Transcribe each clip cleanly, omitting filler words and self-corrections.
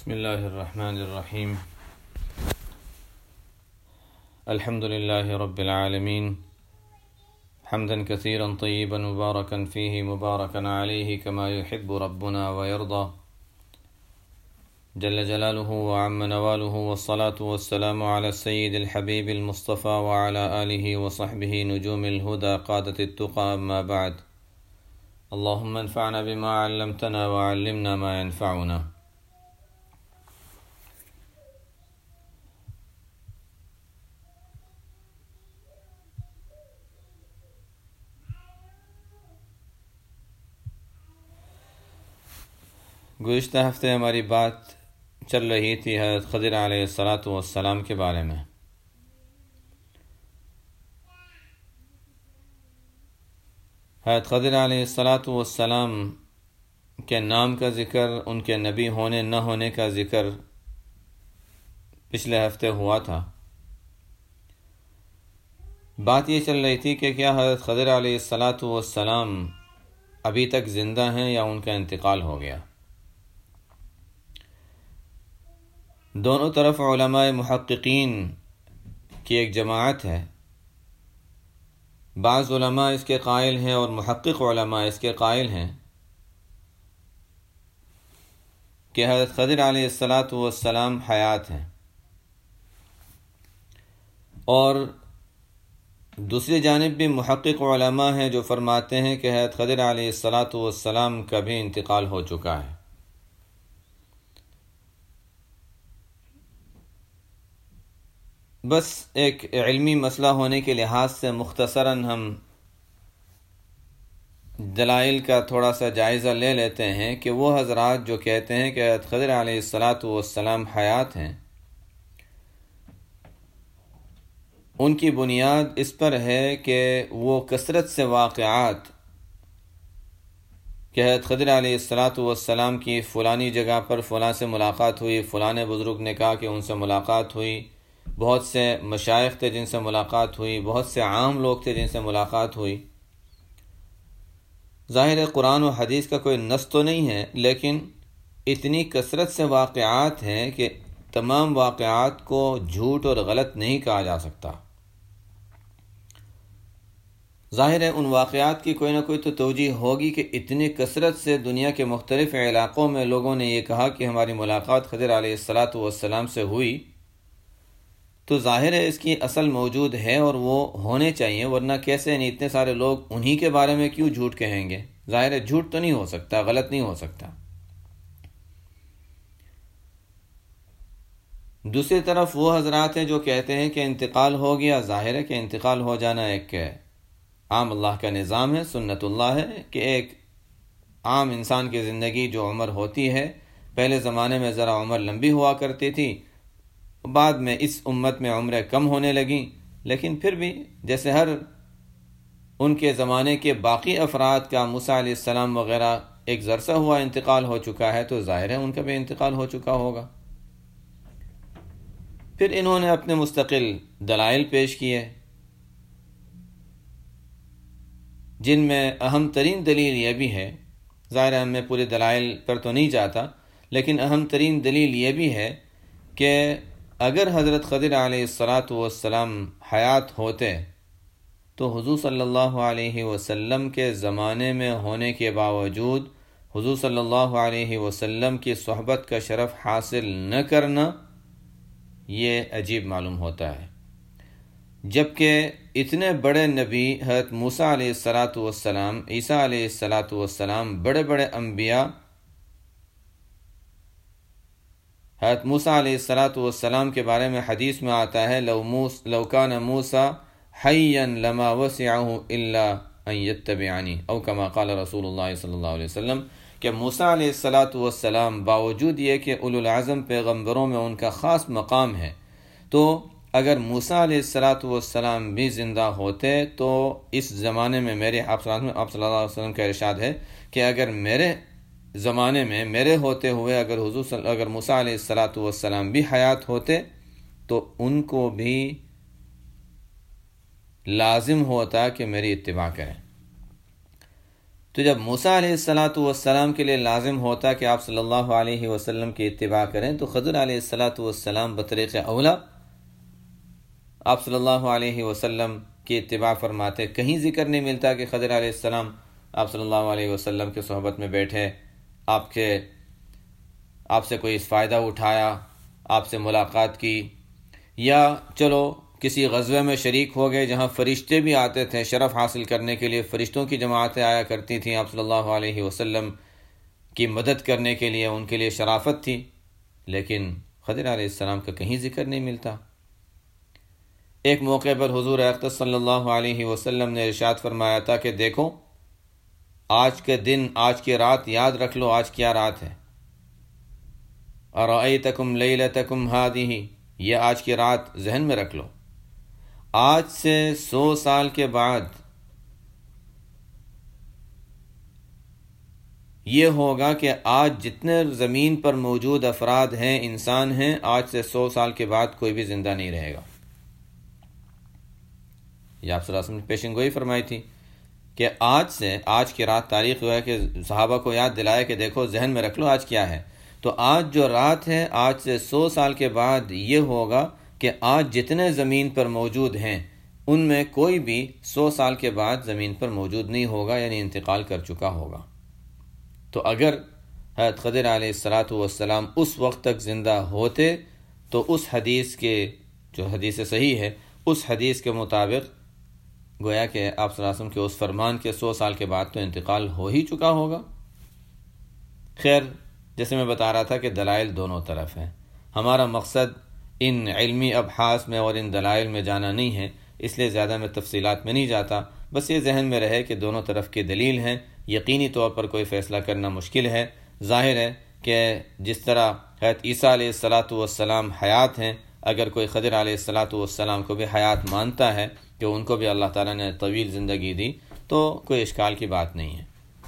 بسم الله الرحمن الرحيم. الحمد لله رب العالمين، حمدا كثيرا طيبا مباركا فيه مباركا عليه كما يحب ربنا ويرضى جل جلاله وعم نواله، والصلاة والسلام على السيد الحبيب المصطفى وعلى آله وصحبه نجوم الهدى قادة التقى. أما بعد، اللهم انفعنا بما علمتنا وعلمنا ما ينفعنا. گزشتہ ہفتے ہماری بات چل رہی تھی حضرت خضر علیہ السلام کے بارے میں. حضرت خضر علیہ السلام کے نام کا ذکر، ان کے نبی ہونے نہ ہونے کا ذکر پچھلے ہفتے ہوا تھا. بات یہ چل رہی تھی کہ کیا حضرت خضر علیہ السلام ابھی تک زندہ ہیں یا ان کا انتقال ہو گیا. دونوں طرف علماء محققین کی ایک جماعت ہے. بعض علماء اس کے قائل ہیں اور محقق علماء اس کے قائل ہیں کہ حضرت خضر علیہ السلام حیات ہیں، اور دوسری جانب بھی محقق علماء ہیں جو فرماتے ہیں کہ حضرت خضر علیہ السلام کا بھی انتقال ہو چکا ہے. بس ایک علمی مسئلہ ہونے کے لحاظ سے مختصراً ہم دلائل کا تھوڑا سا جائزہ لے لیتے ہیں کہ وہ حضرات جو کہتے ہیں کہ حضرت خضر علیہ السلام حیات ہیں، ان کی بنیاد اس پر ہے کہ وہ کثرت سے واقعات کہ حضرت خضر علیہ السلام کی فلانی جگہ پر فلاں سے ملاقات ہوئی، فلاں بزرگ نے کہا کہ ان سے ملاقات ہوئی، بہت سے مشائخ تھے جن سے ملاقات ہوئی، بہت سے عام لوگ تھے جن سے ملاقات ہوئی. ظاہر ہے قرآن و حدیث کا کوئی نص تو نہیں ہے، لیکن اتنی کثرت سے واقعات ہیں کہ تمام واقعات کو جھوٹ اور غلط نہیں کہا جا سکتا. ظاہر ہے ان واقعات کی کوئی نہ کوئی تو توجیہ ہوگی کہ اتنی کثرت سے دنیا کے مختلف علاقوں میں لوگوں نے یہ کہا کہ ہماری ملاقات خضر علیہ السلام سے ہوئی، تو ظاہر ہے اس کی اصل موجود ہے اور وہ ہونے چاہیے، ورنہ کیسے اتنے سارے لوگ انہی کے بارے میں کیوں جھوٹ کہیں گے. ظاہر ہے جھوٹ تو نہیں ہو سکتا، غلط نہیں ہو سکتا. دوسری طرف وہ حضرات ہیں جو کہتے ہیں کہ انتقال ہو گیا. ظاہر ہے کہ انتقال ہو جانا ایک عام اللہ کا نظام ہے، سنت اللہ ہے کہ ایک عام انسان کی زندگی جو عمر ہوتی ہے، پہلے زمانے میں ذرا عمر لمبی ہوا کرتی تھی، بعد میں اس امت میں عمریں کم ہونے لگیں، لیکن پھر بھی جیسے ہر ان کے زمانے کے باقی افراد کا موسیٰ علیہ السلام وغیرہ ایک ذرسہ ہوا انتقال ہو چکا ہے، تو ظاہر ہے ان کا بھی انتقال ہو چکا ہوگا. پھر انہوں نے اپنے مستقل دلائل پیش کیے، جن میں اہم ترین دلیل یہ بھی ہے، ظاہر ہے میں پورے دلائل پر تو نہیں جاتا، لیکن اہم ترین دلیل یہ بھی ہے کہ اگر حضرت خضر علیہ السلام حیات ہوتے تو حضور صلی اللہ علیہ وسلم کے زمانے میں ہونے کے باوجود حضور صلی اللہ علیہ وسلم کی صحبت کا شرف حاصل نہ کرنا یہ عجیب معلوم ہوتا ہے، جبکہ اتنے بڑے نبی حضرت موسیٰ علیہ السلام، عیسیٰ علیہ السلام، بڑے بڑے انبیاء، حضرت موسیٰ علیہ السلام کے بارے میں حدیث میں آتا ہے لو کان موسیٰ حیا لما وسعہ الا ان یتبعنی، او کما قال رسول اللہ صلی اللہ علیہ وسلم، کہ موسیٰ علیہ السلام باوجود یہ کہ اولو العزم پیغمبروں میں ان کا خاص مقام ہے، تو اگر موسیٰ علیہ السلام بھی زندہ ہوتے تو اس زمانے میں میرے آپ صلی اللہ علیہ وسلم کا ارشاد ہے کہ اگر میرے زمانے میں میرے ہوتے ہوئے اگر موسیٰ علیہ السلام بھی حیات ہوتے تو ان کو بھی لازم ہوتا کہ میری اتباع کریں. تو جب موسیٰ علیہ السلام کے لیے لازم ہوتا کہ آپ صلی اللہ علیہ وسلم کی اتباع کریں، تو خضر علیہ السلام بطریق اولا آپ صلی اللہ علیہ وسلم کی اتباع فرماتے۔ کہیں ذکر نہیں ملتا کہ خضر علیہ السلام آپ صلی اللہ علیہ وسلم کے صحبت میں بیٹھے، آپ سے کوئی فائدہ اٹھایا، آپ سے ملاقات کی، یا چلو کسی غزوے میں شریک ہو گئے جہاں فرشتے بھی آتے تھے، شرف حاصل کرنے کے لیے فرشتوں کی جماعتیں آیا کرتی تھیں آپ صلی اللہ علیہ وسلم کی مدد کرنے کے لیے، ان کے لیے شرافت تھی، لیکن خضر علیہ السلام کا کہیں ذکر نہیں ملتا۔ ایک موقع پر حضور اقدس صلی اللہ علیہ وسلم نے ارشاد فرمایا تھا کہ دیکھو، آج کے دن، آج کی رات یاد رکھ لو، آج کیا رات ہے۔ ارأیتکم لیلتکم ہادہ، یہ آج کی رات ذہن میں رکھ لو۔ آج سے 100 سال کے بعد یہ ہوگا کہ آج جتنے زمین پر موجود افراد ہیں، انسان ہیں، آج سے 100 سال کے بعد کوئی بھی زندہ نہیں رہے گا۔ یہ آپ صلی اللہ علیہ وسلم نے پیشن گوئی فرمائی تھی کہ آج کی رات تاریخ ہوا ہے کہ صحابہ کو یاد دلایا کہ دیکھو ذہن میں رکھ لو آج کیا ہے۔ تو آج جو رات ہے، آج سے 100 سال کے بعد یہ ہوگا کہ آج جتنے زمین پر موجود ہیں ان میں کوئی بھی 100 سال کے بعد زمین پر موجود نہیں ہوگا، یعنی انتقال کر چکا ہوگا۔ تو اگر حضرت خضر علیہ السلام اس وقت تک زندہ ہوتے تو اس حدیث کے، جو حدیث صحیح ہے، اس حدیث کے مطابق گویا کہ آپ صلی اللہ علیہ وسلم کے اس فرمان کے 100 سال کے بعد تو انتقال ہو ہی چکا ہوگا۔ خیر، جیسے میں بتا رہا تھا کہ دلائل دونوں طرف ہیں۔ ہمارا مقصد ان علمی ابحاث میں اور ان دلائل میں جانا نہیں ہے، اس لیے زیادہ میں تفصیلات میں نہیں جاتا، بس یہ ذہن میں رہے کہ دونوں طرف کی دلیل ہیں۔ یقینی طور پر کوئی فیصلہ کرنا مشکل ہے۔ ظاہر ہے کہ جس طرح حضرت عیسیٰ علیہ السلام حیات ہیں، اگر کوئی خضر علیہ السلام کو بھی حیات مانتا ہے کہ ان کو بھی اللہ تعالیٰ نے طویل زندگی دی، تو کوئی اشکال کی بات نہیں ہے۔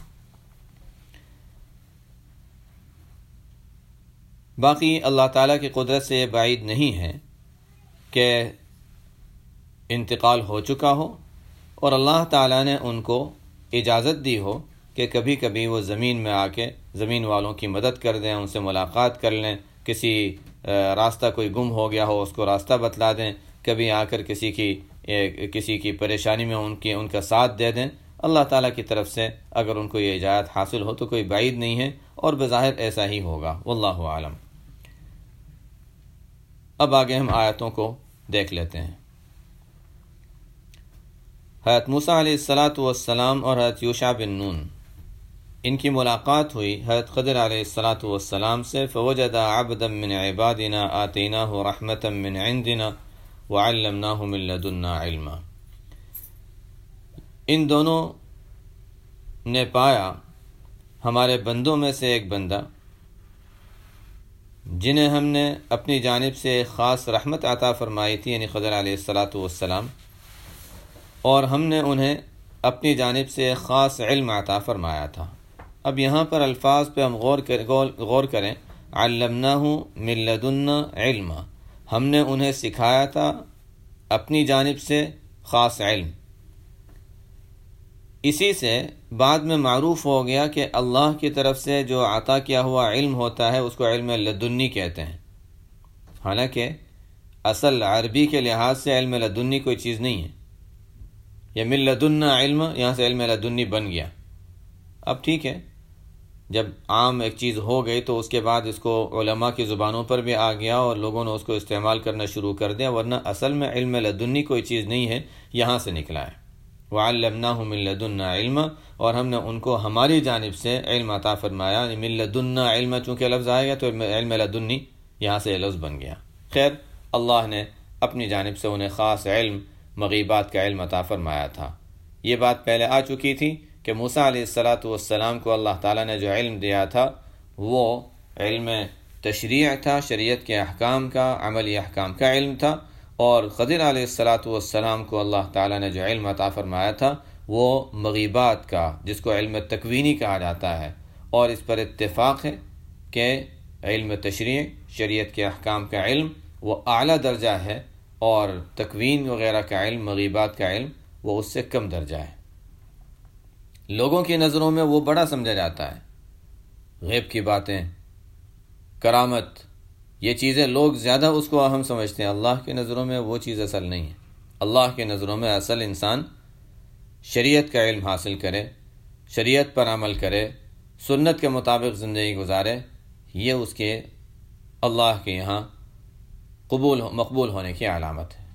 باقی اللہ تعالیٰ کی قدرت سے یہ بعید نہیں ہے کہ انتقال ہو چکا ہو اور اللہ تعالیٰ نے ان کو اجازت دی ہو کہ کبھی کبھی وہ زمین میں آ کے زمین والوں کی مدد کر دیں، ان سے ملاقات کر لیں، کسی راستہ کوئی گم ہو گیا ہو اس کو راستہ بتلا دیں، کبھی آ کر کسی کی پریشانی میں ان کا ساتھ دے دیں۔ اللہ تعالیٰ کی طرف سے اگر ان کو یہ اجازت حاصل ہو تو کوئی بعید نہیں ہے، اور بظاہر ایسا ہی ہوگا، واللہ عالم۔ اب آگے ہم آیتوں کو دیکھ لیتے ہیں۔ حضرت موسیٰ علیہ السلام اور حضرت یوشع بن نون، ان کی ملاقات ہوئی حضرت خضر علیہ السلام سے۔ فوجد عبدا من عبادنا آتیناہ رحمتا من عندنا وعلمناہ من لدنا علما۔ ان دونوں نے پایا ہمارے بندوں میں سے ایک بندہ جنہیں ہم نے اپنی جانب سے ایک خاص رحمت عطا فرمائی تھی، یعنی خضر علیہ السلام، اور ہم نے انہیں اپنی جانب سے ایک خاص علم عطا فرمایا تھا۔ اب یہاں پر الفاظ پہ ہم غور کریں۔ علمناہ من لدنا علما، ہم نے انہیں سکھایا تھا اپنی جانب سے خاص علم۔ اسی سے بعد میں معروف ہو گیا کہ اللہ کی طرف سے جو عطا کیا ہوا علم ہوتا ہے اس کو علم لدنی کہتے ہیں، حالانکہ اصل عربی کے لحاظ سے علم لدنی کوئی چیز نہیں ہے۔ یہ من لدنا علم یہاں سے علم لدنی بن گیا۔ اب ٹھیک ہے، جب عام ایک چیز ہو گئی تو اس کے بعد اس کو علماء کی زبانوں پر بھی آ گیا اور لوگوں نے اس کو استعمال کرنا شروع کر دیا، ورنہ اصل میں علم لدنی کوئی چیز نہیں ہے، یہاں سے نکلا ہے۔ وَعَلَّمْنَاهُ مِن لَدُنَّا عِلْمًا، اور ہم نے ان کو ہماری جانب سے علم عطا فرمایا۔ من لدنا علم چونکہ لفظ آئے گا تو علم لدنی یہاں سے لفظ بن گیا۔ خیر، اللہ نے اپنی جانب سے انہیں خاص علم، مغیبات کا علم عطا فرمایا تھا۔ یہ بات پہلے آ چکی تھی کہ موسیٰ علیہ السلام کو اللہ تعالیٰ نے جو علم دیا تھا وہ علم تشریع تھا، شریعت کے احکام کا، عملی احکام کا علم تھا، اور خضر علیہ السلام کو اللہ تعالیٰ نے جو علم عطا فرمایا تھا وہ مغیبات کا، جس کو علم تکوینی کہا جاتا ہے، اور اس پر اتفاق ہے کہ علم تشریع، شریعت کے احکام کا علم، وہ اعلیٰ درجہ ہے، اور تکوین وغیرہ کا علم، مغیبات کا علم، وہ اس سے کم درجہ ہے۔ لوگوں کی نظروں میں وہ بڑا سمجھا جاتا ہے. غیب کی باتیں، کرامت، یہ چیزیں لوگ زیادہ اس کو اہم سمجھتے ہیں. اللہ کی نظروں میں وہ چیز اصل نہیں ہے. اللہ کی نظروں میں اصل انسان شریعت کا علم حاصل کرے، شریعت پر عمل کرے، سنت کے مطابق زندگی گزارے. یہ اس کے اللہ کے یہاں مقبول ہونے کی علامت ہے.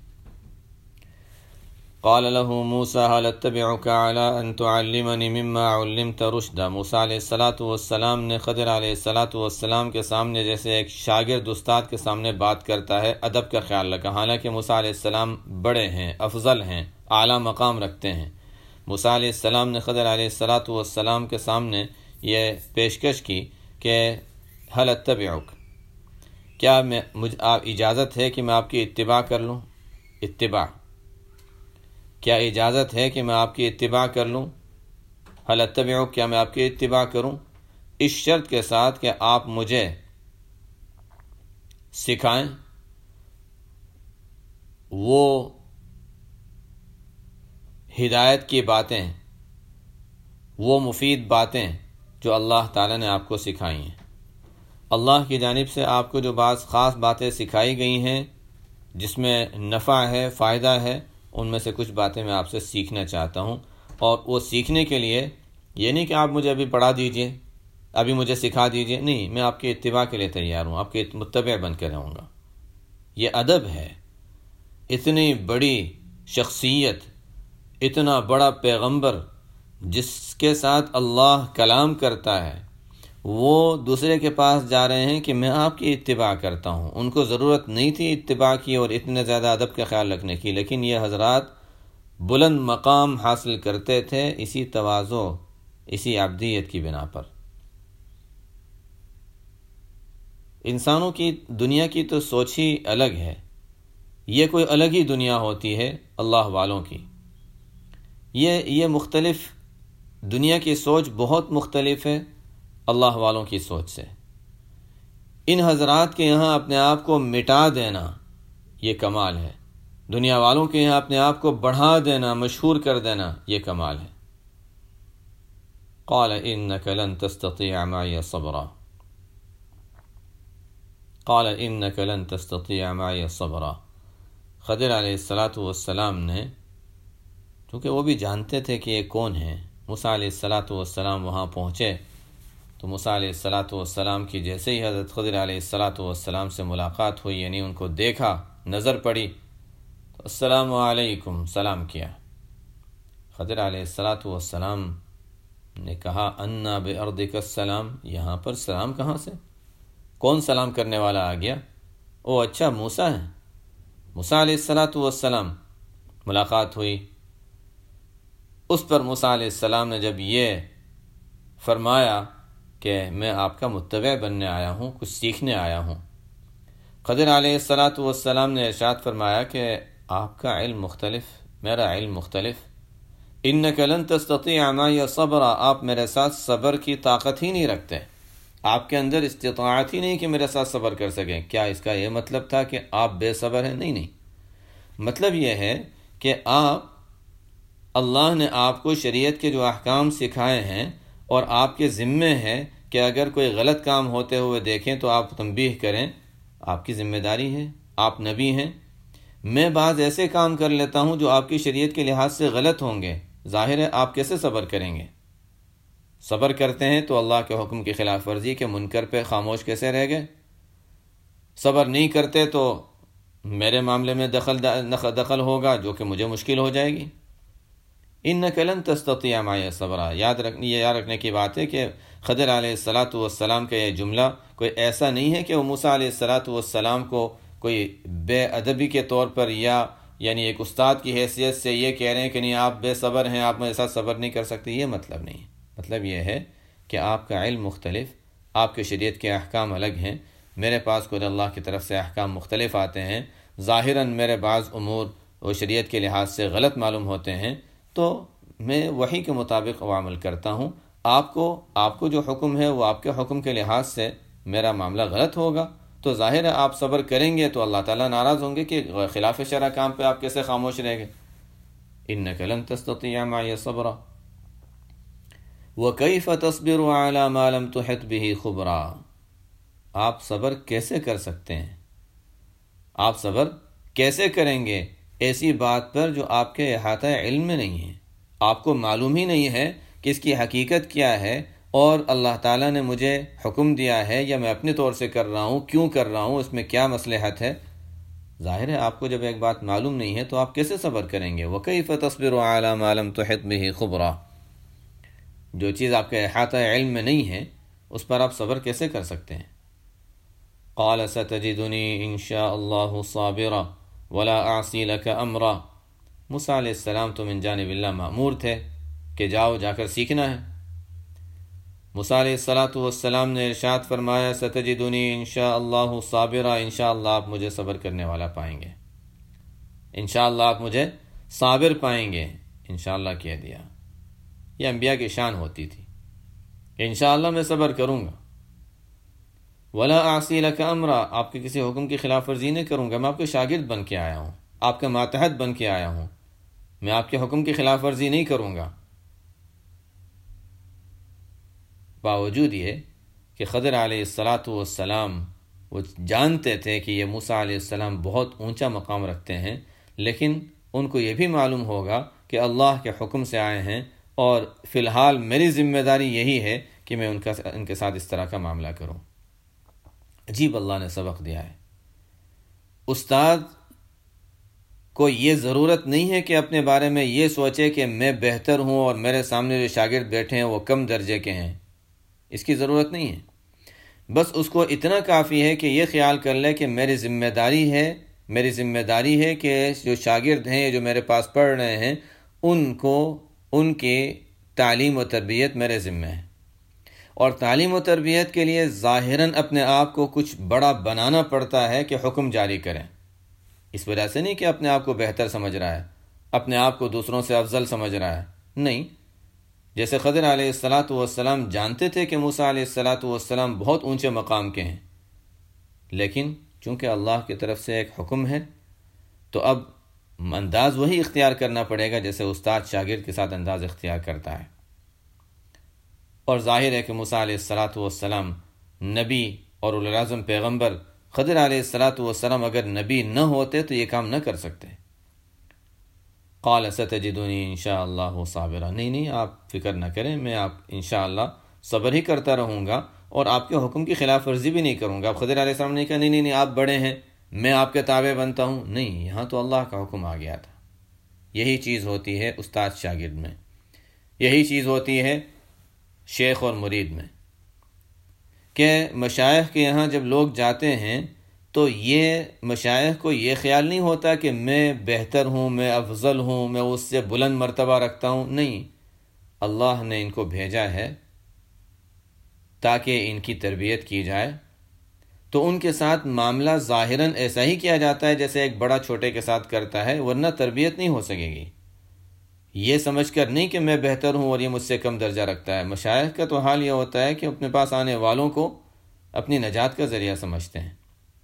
قال له موسى هل اتبعك على ان تعلمني مما علمت رشدا. موسیٰ علیہ السلام نے خضر علیہ السلام کے سامنے جیسے ایک شاگرد استاد کے سامنے بات کرتا ہے ادب کا خیال رکھا. حالانکہ موسیٰ علیہ السلام بڑے ہیں، افضل ہیں، اعلیٰ مقام رکھتے ہیں. موسیٰ علیہ السلام نے خضر علیہ السلام کے سامنے یہ پیشکش کی کہ هل اتبعک، کیا آپ اجازت ہے کہ میں آپ کی اتباع کر لوں؟ اتباع، کیا اجازت ہے کہ میں آپ کی اتباع کر لوں؟ هل اتبعک، کیا میں آپ کی اتباع کروں؟ اس شرط کے ساتھ کہ آپ مجھے سکھائیں وہ ہدایت کی باتیں، وہ مفید باتیں جو اللہ تعالیٰ نے آپ کو سکھائی ہیں. اللہ کی جانب سے آپ کو جو بعض خاص باتیں سکھائی گئی ہیں جس میں نفع ہے، فائدہ ہے، ان میں سے کچھ باتیں میں آپ سے سیکھنا چاہتا ہوں. اور وہ سیکھنے کے لیے یہ نہیں کہ آپ مجھے ابھی پڑھا دیجئے، ابھی مجھے سکھا دیجئے، نہیں، میں آپ کی اتباع کے لیے تیار ہوں، آپ کے متبع بن کے رہوں گا. یہ ادب ہے. اتنی بڑی شخصیت، اتنا بڑا پیغمبر جس کے ساتھ اللہ کلام کرتا ہے، وہ دوسرے کے پاس جا رہے ہیں کہ میں آپ کی اتباع کرتا ہوں. ان کو ضرورت نہیں تھی اتباع کی اور اتنے زیادہ ادب کا خیال رکھنے کی، لیکن یہ حضرات بلند مقام حاصل کرتے تھے اسی تواضع، اسی عبدیت کی بنا پر. انسانوں کی دنیا کی تو سوچ ہی الگ ہے. یہ کوئی الگ ہی دنیا ہوتی ہے اللہ والوں کی. یہ مختلف دنیا کی سوچ بہت مختلف ہے اللہ والوں کی سوچ سے. ان حضرات کے یہاں اپنے آپ کو مٹا دینا یہ کمال ہے. دنیا والوں کے یہاں اپنے آپ کو بڑھا دینا، مشہور کر دینا، یہ کمال ہے. قال انك لن تستطيع معي صبرا. قال انك لن تستطيع معي صبرا. خضر علیہ السلام نے، چونکہ وہ بھی جانتے تھے کہ یہ کون ہیں، موسیٰ علیہ السلام وہاں پہنچے تو موسیٰ علیہ السلام کی جیسے ہی حضرت خضر علیہ السلام سے ملاقات ہوئی، یعنی ان کو دیکھا، نظر پڑی تو السلام علیکم، سلام کیا. خضر علیہ السلام نے کہا انا بارضک السلام، یہاں پر سلام کہاں سے؟ کون سلام کرنے والا آ گیا؟ او اچھا، موسیٰ ہیں. موسیٰ علیہ السلام، ملاقات ہوئی. اس پر موسیٰ علیہ السلام نے جب یہ فرمایا کہ میں آپ کا متبع بننے آیا ہوں، کچھ سیکھنے آیا ہوں، خضر علیہ السلام نے ارشاد فرمایا کہ آپ کا علم مختلف، میرا علم مختلف. انک لن تستطیع معی صبرا، آپ میرے ساتھ صبر کی طاقت ہی نہیں رکھتے، آپ کے اندر استطاعت ہی نہیں کہ میرے ساتھ صبر کر سکیں. کیا اس کا یہ مطلب تھا کہ آپ بے صبر ہیں؟ نہیں. مطلب یہ ہے کہ اللہ نے آپ کو شریعت کے جو احکام سکھائے ہیں اور آپ کے ذمے ہے کہ اگر کوئی غلط کام ہوتے ہوئے دیکھیں تو آپ تنبیہ کریں، آپ کی ذمہ داری ہے، آپ نبی ہیں. میں بعض ایسے کام کر لیتا ہوں جو آپ کی شریعت کے لحاظ سے غلط ہوں گے، ظاہر ہے آپ کیسے صبر کریں گے؟ صبر کرتے ہیں تو اللہ کے حکم کی خلاف ورزی کے منکر پہ خاموش کیسے رہ گئے؟ صبر نہیں کرتے تو میرے معاملے میں دخل ہوگا جو کہ مجھے مشکل ہو جائے گی. انک لن تستطیع معی صبرا، یاد رکھنے کی بات ہے کہ خضر علیہ السلام کا یہ جملہ کوئی ایسا نہیں ہے کہ وہ موسیٰ علیہ السلام کو کوئی بے ادبی کے طور پر یعنی ایک استاد کی حیثیت سے یہ کہہ رہے ہیں کہ نہیں آپ بے صبر ہیں، آپ میرے ساتھ صبر نہیں کر سکتے. یہ مطلب نہیں. مطلب یہ ہے کہ آپ کا علم مختلف، آپ کے شریعت کے احکام الگ ہیں، میرے پاس خود اللہ کی طرف سے احکام مختلف آتے ہیں. ظاہراً میرے بعض امور وہ شریعت کے لحاظ سے غلط معلوم ہوتے ہیں تو میں وحی کے مطابق وہ عمل کرتا ہوں. آپ کو جو حکم ہے وہ آپ کے حکم کے لحاظ سے میرا معاملہ غلط ہوگا تو ظاہر ہے آپ صبر کریں گے تو اللہ تعالیٰ ناراض ہوں گے کہ خلاف شرع کام پہ آپ کیسے خاموش رہ گئے. انک لن تستطیع معی صبرا. وَكَيْفَ تَصْبِرُ عَلَى مَا لَمْ تُحِطْ بِهِ خُبْرًا، آپ صبر کیسے کر سکتے ہیں؟ آپ صبر کیسے کریں گے ایسی بات پر جو آپ کے احاطہ علم میں نہیں ہے، آپ کو معلوم ہی نہیں ہے کہ اس کی حقیقت کیا ہے، اور اللہ تعالیٰ نے مجھے حکم دیا ہے یا میں اپنے طور سے کر رہا ہوں، کیوں کر رہا ہوں، اس میں کیا مصلحت ہے؟ ظاہر ہے آپ کو جب ایک بات معلوم نہیں ہے تو آپ کیسے صبر کریں گے؟ وَكَيْفَ تَصْبِرُ عَلَى مَا لَمْ تُحِطْ بِهِ خُبْرًا، جو چیز آپ کے احاطہ علم میں نہیں ہے اس پر آپ صبر کیسے کر سکتے ہیں؟ قَالَ سَتَجِدُنِي إِن شَاءَ اللَّهُ صَابِرًا وَلَا أَعْصِي لَكَ أَمْرًا، موسیٰ علیہ السلام تو من جانب اللہ مأمور تھے کہ جاؤ جا کر سیکھنا ہے۔ موسیٰ علیہ السلام نے ارشاد فرمایا ستجدنی انشاءاللہ صابرا، انشاءاللہ آپ مجھے صبر کرنے والا پائیں گے، انشاءاللہ آپ مجھے صابر پائیں گے۔ انشاءاللہ کہہ دیا، یہ انبیاء کی شان ہوتی تھی کہ انشاءاللہ میں صبر کروں گا۔ ولا اعصی لک امرا، آپ کے کسی حکم کی خلاف ورزی نہیں کروں گا، میں آپ کے شاگرد بن کے آیا ہوں، آپ کا ماتحت بن کے آیا ہوں، میں آپ کے حکم کی خلاف ورزی نہیں کروں گا۔ باوجود یہ کہ خضر علیہ السلام وہ جانتے تھے کہ یہ موسیٰ علیہ السلام بہت اونچا مقام رکھتے ہیں، لیکن ان کو یہ بھی معلوم ہوگا کہ اللہ کے حکم سے آئے ہیں اور فی الحال میری ذمہ داری یہی ہے کہ میں ان کے ساتھ اس طرح کا معاملہ کروں۔ عجیب اللہ نے سبق دیا ہے۔ استاد کو یہ ضرورت نہیں ہے کہ اپنے بارے میں یہ سوچے کہ میں بہتر ہوں اور میرے سامنے جو شاگرد بیٹھے ہیں وہ کم درجے کے ہیں، اس کی ضرورت نہیں ہے۔ بس اس کو اتنا کافی ہے کہ یہ خیال کر لے کہ میری ذمہ داری ہے کہ جو شاگرد ہیں جو میرے پاس پڑھ رہے ہیں ان کی تعلیم و تربیت میرے ذمہ ہے، اور تعلیم و تربیت کے لیے ظاہراً اپنے آپ کو کچھ بڑا بنانا پڑتا ہے کہ حکم جاری کریں۔ اس وجہ سے نہیں کہ اپنے آپ کو بہتر سمجھ رہا ہے، اپنے آپ کو دوسروں سے افضل سمجھ رہا ہے، نہیں۔ جیسے خضر علیہ السلام جانتے تھے کہ موسیٰ علیہ السلام بہت اونچے مقام کے ہیں، لیکن چونکہ اللہ کی طرف سے ایک حکم ہے تو اب انداز وہی اختیار کرنا پڑے گا جیسے استاد شاگرد کے ساتھ انداز اختیار کرتا ہے۔ اور ظاہر ہے کہ موسیٰ علیہ السلام نبی اور اولو العزم پیغمبر، خضر علیہ السلام اگر نبی نہ ہوتے تو یہ کام نہ کر سکتے۔ قال ستجدنی انشاءاللہ صابرا، نہیں آپ فکر نہ کریں، میں آپ انشاءاللہ صبر ہی کرتا رہوں گا اور آپ کے حکم کی خلاف ورزی بھی نہیں کروں گا۔ اب خضر علیہ السلام نے کہا نہیں آپ بڑے ہیں، میں آپ کے تابع بنتا ہوں، نہیں، یہاں تو اللہ کا حکم آ گیا تھا۔ یہی چیز ہوتی ہے استاد شاگرد میں، یہی چیز ہوتی ہے شیخ اور مرید میں، کہ مشائخ کے یہاں جب لوگ جاتے ہیں تو یہ مشائخ کو یہ خیال نہیں ہوتا کہ میں بہتر ہوں، میں افضل ہوں، میں اس سے بلند مرتبہ رکھتا ہوں، نہیں، اللہ نے ان کو بھیجا ہے تاکہ ان کی تربیت کی جائے، تو ان کے ساتھ معاملہ ظاہراً ایسا ہی کیا جاتا ہے جیسے ایک بڑا چھوٹے کے ساتھ کرتا ہے، ورنہ تربیت نہیں ہو سکے گی۔ یہ سمجھ کر نہیں کہ میں بہتر ہوں اور یہ مجھ سے کم درجہ رکھتا ہے۔ مشائخ کا تو حال یہ ہوتا ہے کہ اپنے پاس آنے والوں کو اپنی نجات کا ذریعہ سمجھتے ہیں۔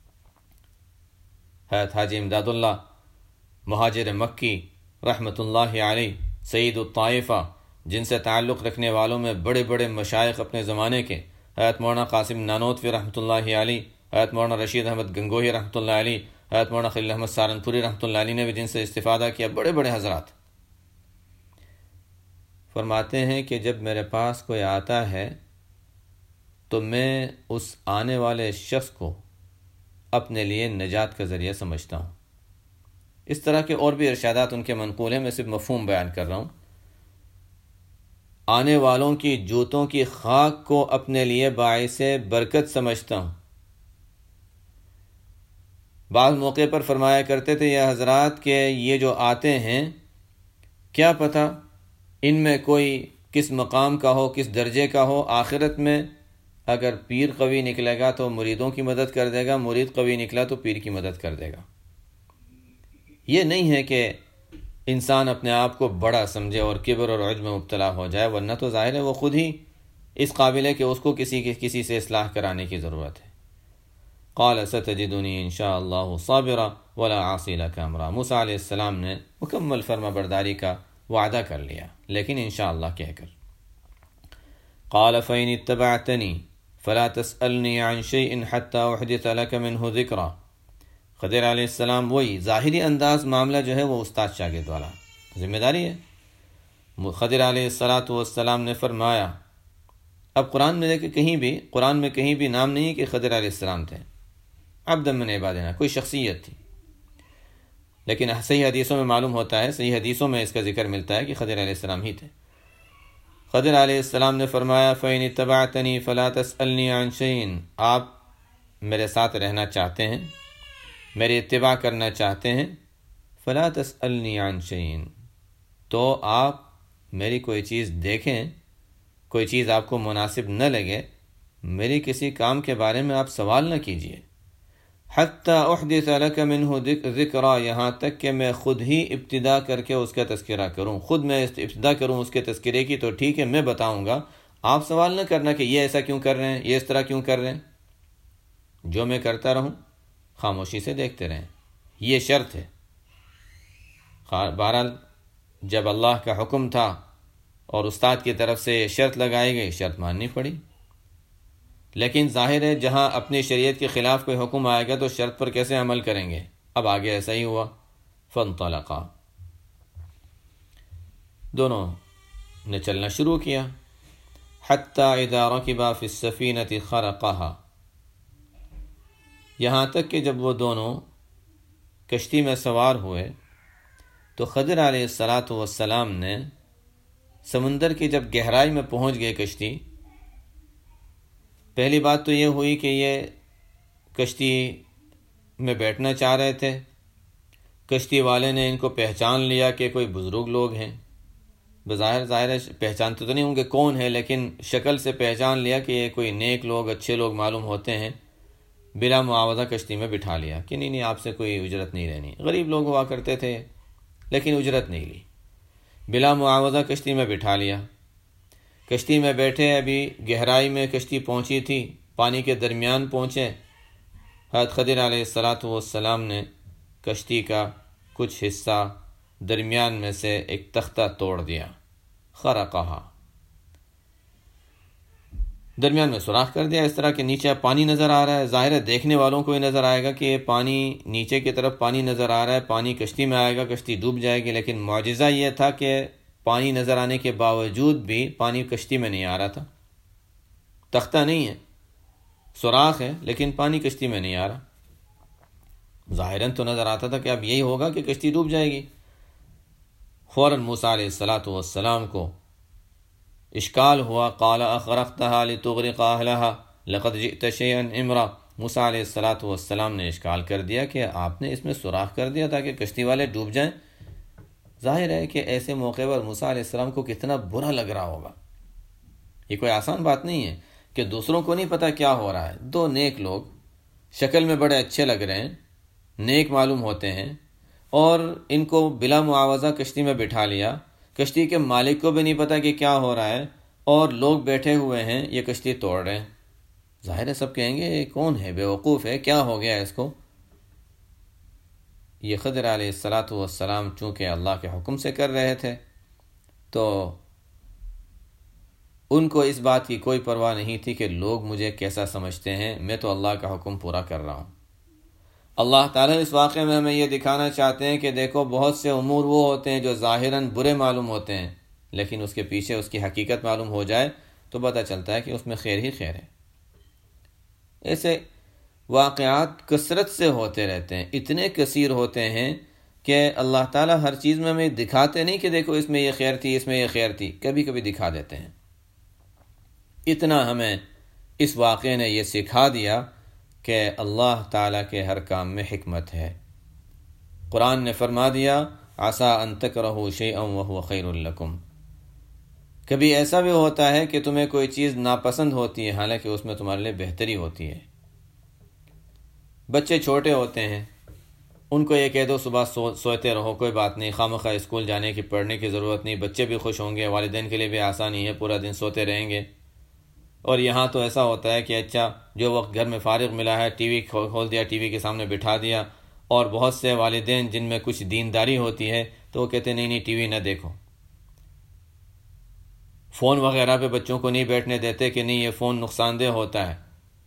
حضرت حاجی امداد اللہ مہاجر مکی رحمۃ اللہ علیہ، سید الطائفہ، جن سے تعلق رکھنے والوں میں بڑے بڑے مشائخ اپنے زمانے کے، حضرت مولانا قاسم نانوتوی رحمۃ اللہ علیہ، حضرت مولانا رشید احمد گنگوہی رحمۃ اللہ علیہ، حضرت مولانا خلیل احمد سہارنپوری رحمۃ اللہ علیہ نے بھی جن سے استفادہ کیا، بڑے بڑے حضرات فرماتے ہیں کہ جب میرے پاس کوئی آتا ہے تو میں اس آنے والے شخص کو اپنے لیے نجات کا ذریعہ سمجھتا ہوں۔ اس طرح کے اور بھی ارشادات ان کے منقول ہیں، میں صرف مفہوم بیان کر رہا ہوں۔ آنے والوں کی جوتوں کی خاک کو اپنے لیے باعث برکت سمجھتا ہوں۔ بعض موقع پر فرمایا کرتے تھے یہ حضرات کہ یہ جو آتے ہیں کیا پتہ ان میں کوئی کس مقام کا ہو، کس درجے کا ہو، آخرت میں اگر پیر قوی نکلے گا تو مریدوں کی مدد کر دے گا، مرید قوی نکلا تو پیر کی مدد کر دے گا۔ یہ نہیں ہے کہ انسان اپنے آپ کو بڑا سمجھے اور کبر اور عجب میں مبتلا ہو جائے، ورنہ تو ظاہر ہے وہ خود ہی اس قابل ہے کہ اس کو کسی سے اصلاح کرانے کی ضرورت ہے۔ قال ستجدنی انشاءاللہ صابرا ولا عاصی لک امرا، موسیٰ علیہ السلام نے مکمل فرما برداری کا وعدہ کر لیا، لیکن انشاءاللہ کہہ کر۔ قال فإن اتبعتني فلا تسألني عن شيء حتى أحدث لك منه ذکرا۔ خضر علیہ السلام وہی ظاہری انداز معاملہ جو ہے وہ استاد شاگرد والا ذمہ داری ہے۔ خضر علیہ السلام نے فرمایا، اب قرآن میں دیکھیں قرآن میں کہیں بھی نام نہیں ہے کہ خضر علیہ السلام تھے، عبد من عبادنا، کوئی شخصیت تھی، لیکن صحیح حدیثوں میں معلوم ہوتا ہے، صحیح حدیثوں میں اس کا ذکر ملتا ہے کہ خضر علیہ السلام ہی تھے۔ خضر علیہ السلام نے فرمایا فَإِنِ اتَّبَعْتَنِي فَلَا تَسْأَلْنِي عَنْ شَيْءٍ، آپ میرے ساتھ رہنا چاہتے ہیں، میری اتباع کرنا چاہتے ہیں، فَلَا تَسْأَلْنِي عَنْ شَيْءٍ، تو آپ میری کوئی چیز دیکھیں، کوئی چیز آپ کو مناسب نہ لگے، میری کسی کام کے بارے میں آپ سوال نہ کیجیے، حتی احدث لک منہ ذکرا، یہاں تک کہ میں خود ہی ابتدا کر کے اس کا تذکرہ کروں، خود میں ابتدا کروں اس کے تذکرے کی، تو ٹھیک ہے میں بتاؤں گا، آپ سوال نہ کرنا کہ یہ ایسا کیوں کر رہے ہیں، یہ اس طرح کیوں کر رہے ہیں، جو میں کرتا رہوں خاموشی سے دیکھتے رہیں، یہ شرط ہے۔ بہرحال جب اللہ کا حکم تھا اور استاد کی طرف سے شرط لگائی گئی، شرط ماننی پڑی، لیکن ظاہر ہے جہاں اپنی شریعت کے خلاف کوئی حکم آئے گا تو شرط پر کیسے عمل کریں گے۔ اب آگے ایسا ہی ہوا، فانطلقا، دونوں نے چلنا شروع کیا، حتی اذا رکبا فی السفینۃ خرقہا، یہاں تک کہ جب وہ دونوں کشتی میں سوار ہوئے تو خضر علیہ السلام نے سمندر کی جب گہرائی میں پہنچ گئے کشتی، پہلی بات تو یہ ہوئی کہ یہ کشتی میں بیٹھنا چاہ رہے تھے، کشتی والے نے ان کو پہچان لیا کہ کوئی بزرگ لوگ ہیں، بظاہر ظاہر پہچانتے تو نہیں ہوں گے کون ہے، لیکن شکل سے پہچان لیا کہ یہ کوئی نیک لوگ، اچھے لوگ معلوم ہوتے ہیں، بلا معاوضہ کشتی میں بٹھا لیا کہ نہیں آپ سے کوئی اجرت نہیں لینی، غریب لوگ ہوا کرتے تھے لیکن اجرت نہیں لی، بلا معاوضہ کشتی میں بٹھا لیا۔ کشتی میں بیٹھے، ابھی گہرائی میں کشتی پہنچی تھی، پانی کے درمیان پہنچے، حضرت خضر علیہ السلام نے کشتی کا کچھ حصہ درمیان میں سے ایک تختہ توڑ دیا، خرقہا، درمیان میں سوراخ کر دیا، اس طرح کہ نیچے پانی نظر آ رہا ہے، ظاہر ہے دیکھنے والوں کو ہی نظر آئے گا کہ یہ پانی نیچے کی طرف پانی نظر آ رہا ہے، پانی کشتی میں آئے گا، کشتی ڈوب جائے گی، لیکن معجزہ یہ تھا کہ پانی نظر آنے کے باوجود بھی پانی کشتی میں نہیں آ رہا تھا، تختہ نہیں ہے، سوراخ ہے لیکن پانی کشتی میں نہیں آ رہا، ظاہراً تو نظر آتا تھا کہ اب یہی ہوگا کہ کشتی ڈوب جائے گی۔ فوراً موسیٰ علیہ السلام کو اشکال ہوا، قال اخرقتها لتغرق اهلها لقد جئت شيئا امرا، موسیٰ علیہ السلام نے اشکال کر دیا کہ آپ نے اس میں سوراخ کر دیا تاکہ کشتی والے ڈوب جائیں۔ ظاہر ہے کہ ایسے موقع پر موسیٰ علیہ السلام کو کتنا برا لگ رہا ہوگا، یہ کوئی آسان بات نہیں ہے کہ دوسروں کو نہیں پتا کیا ہو رہا ہے، دو نیک لوگ شکل میں بڑے اچھے لگ رہے ہیں، نیک معلوم ہوتے ہیں، اور ان کو بلا معاوضہ کشتی میں بٹھا لیا، کشتی کے مالک کو بھی نہیں پتا کہ کیا ہو رہا ہے، اور لوگ بیٹھے ہوئے ہیں یہ کشتی توڑ رہے ہیں۔ ظاہر ہے سب کہیں گے یہ کون ہے، بیوقوف ہے، کیا ہو گیا اس کو۔ یہ خضر علیہ السلام چونکہ اللہ کے حکم سے کر رہے تھے تو ان کو اس بات کی کوئی پرواہ نہیں تھی کہ لوگ مجھے کیسا سمجھتے ہیں، میں تو اللہ کا حکم پورا کر رہا ہوں۔ اللہ تعالیٰ اس واقعے میں ہمیں یہ دکھانا چاہتے ہیں کہ دیکھو بہت سے امور وہ ہوتے ہیں جو ظاہراً برے معلوم ہوتے ہیں، لیکن اس کے پیچھے اس کی حقیقت معلوم ہو جائے تو پتہ چلتا ہے کہ اس میں خیر ہی خیر ہے۔ ایسے واقعات کثرت سے ہوتے رہتے ہیں، اتنے کثیر ہوتے ہیں کہ اللہ تعالیٰ ہر چیز میں ہمیں دکھاتے نہیں کہ دیکھو اس میں یہ خیر تھی، اس میں یہ خیر تھی، کبھی کبھی دکھا دیتے ہیں۔ اتنا ہمیں اس واقعے نے یہ سکھا دیا کہ اللہ تعالیٰ کے ہر کام میں حکمت ہے۔ قرآن نے فرما دیا عسیٰ ان تکرہوا شیئا وہو خیر لکم، کبھی ایسا بھی ہوتا ہے کہ تمہیں کوئی چیز ناپسند ہوتی ہے حالانکہ اس میں تمہارے لیے بہتری ہوتی ہے۔ بچے چھوٹے ہوتے ہیں، ان کو یہ کہہ دو صبح سوتے رہو، کوئی بات نہیں، خواہ اسکول جانے کی پڑھنے کی ضرورت نہیں، بچے بھی خوش ہوں گے، والدین کے لیے بھی آسانی ہے، پورا دن سوتے رہیں گے۔ اور یہاں تو ایسا ہوتا ہے کہ اچھا جو وقت گھر میں فارغ ملا ہے ٹی وی کھول دیا، ٹی وی کے سامنے بٹھا دیا، اور بہت سے والدین جن میں کچھ دینداری ہوتی ہے تو وہ کہتے ہیں نہیں ٹی وی نہ دیکھو۔ فون وغیرہ پہ بچوں کو نہیں بیٹھنے دیتے کہ نہیں یہ فون نقصان دہ ہوتا ہے۔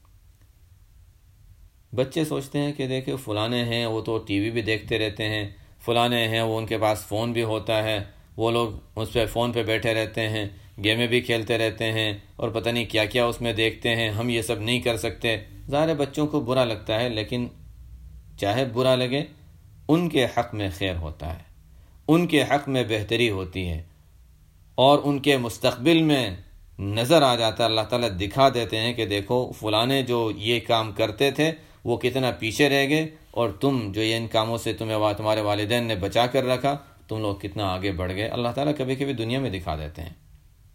بچے سوچتے ہیں کہ دیکھیں فلانے ہیں وہ تو ٹی وی بھی دیکھتے رہتے ہیں، فلانے ہیں وہ ان کے پاس فون بھی ہوتا ہے، وہ لوگ اس پہ فون پہ بیٹھے رہتے ہیں، گیمیں بھی کھیلتے رہتے ہیں اور پتہ نہیں کیا کیا اس میں دیکھتے ہیں، ہم یہ سب نہیں کر سکتے۔ ظاہر بچوں کو برا لگتا ہے، لیکن چاہے برا لگے ان کے حق میں خیر ہوتا ہے، ان کے حق میں بہتری ہوتی ہے، اور ان کے مستقبل میں نظر آ جاتا ہے، اللہ تعالیٰ دکھا دیتے ہیں کہ دیکھو فلانے جو یہ کام کرتے تھے وہ کتنا پیچھے رہ گئے، اور تم جو یہ ان کاموں سے تمہارے والدین نے بچا کر رکھا، تم لوگ کتنا آگے بڑھ گئے۔ اللہ تعالیٰ کبھی کبھی دنیا میں دکھا دیتے ہیں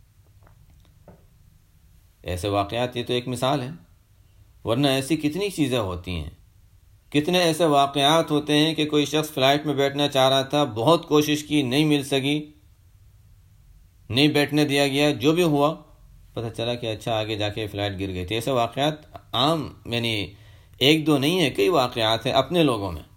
ایسے واقعات۔ یہ تو ایک مثال ہے، ورنہ ایسی کتنی چیزیں ہوتی ہیں، کتنے ایسے واقعات ہوتے ہیں کہ کوئی شخص فلائٹ میں بیٹھنا چاہ رہا تھا، بہت کوشش کی، نہیں مل سکی، نہیں بیٹھنے دیا گیا، جو بھی ہوا پتہ چلا کہ اچھا آگے جا کے فلائٹ گر گئی تھی۔ ایسے واقعات عام، یعنی ایک دو نہیں ہے، کئی واقعات ہیں اپنے لوگوں میں۔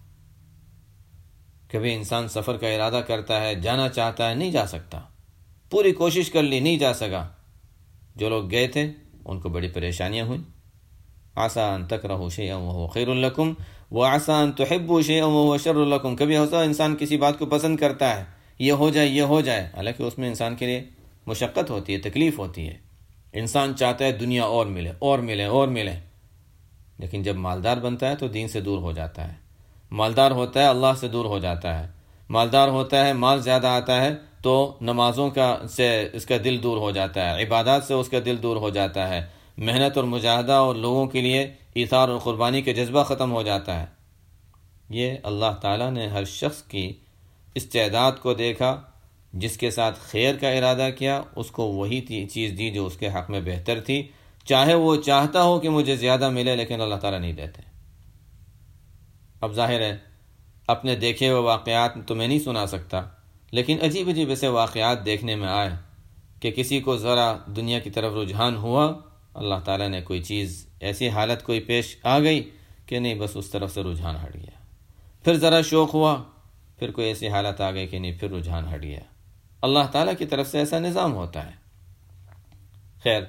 کبھی انسان سفر کا ارادہ کرتا ہے، جانا چاہتا ہے، نہیں جا سکتا، پوری کوشش کر لی، نہیں جا سکا۔ جو لوگ گئے تھے ان کو بڑی پریشانیاں ہوئیں۔ عسیٰ ان تکرہوا شیئا وہو خیر لکم وعسیٰ ان تحبوا شیئا وہو شر لکم۔ کبھی ہوتا ہے انسان کسی بات کو پسند کرتا ہے، یہ ہو جائے یہ ہو جائے، حالانکہ اس میں انسان کے لیے مشقت ہوتی ہے، تکلیف ہوتی ہے۔ انسان چاہتا ہے دنیا اور ملے اور ملے اور ملے، لیکن جب مالدار بنتا ہے تو دین سے دور ہو جاتا ہے، مالدار ہوتا ہے اللہ سے دور ہو جاتا ہے، مالدار ہوتا ہے مال زیادہ آتا ہے تو نمازوں سے اس کا دل دور ہو جاتا ہے، عبادات سے اس کا دل دور ہو جاتا ہے، محنت اور مجاہدہ اور لوگوں کے لیے ایثار اور قربانی کا جذبہ ختم ہو جاتا ہے۔ یہ اللہ تعالیٰ نے ہر شخص کی استعداد کو دیکھا، جس کے ساتھ خیر کا ارادہ کیا اس کو وہی چیز دی جو اس کے حق میں بہتر تھی، چاہے وہ چاہتا ہو کہ مجھے زیادہ ملے، لیکن اللہ تعالیٰ نہیں دیتے۔ اب ظاہر ہے اپنے دیکھے ہوئے واقعات تو میں نہیں سنا سکتا، لیکن عجیب عجیب ایسے واقعات دیکھنے میں آئے کہ کسی کو ذرا دنیا کی طرف رجحان ہوا، اللہ تعالیٰ نے کوئی چیز ایسی حالت کوئی پیش آ گئی کہ نہیں بس اس طرف سے رجحان ہٹ گیا، پھر ذرا شوق ہوا، پھر کوئی ایسی حالت آ گئی کہ نہیں پھر رجحان ہٹ گیا۔ اللہ تعالیٰ کی طرف سے ایسا نظام ہوتا ہے۔ خیر،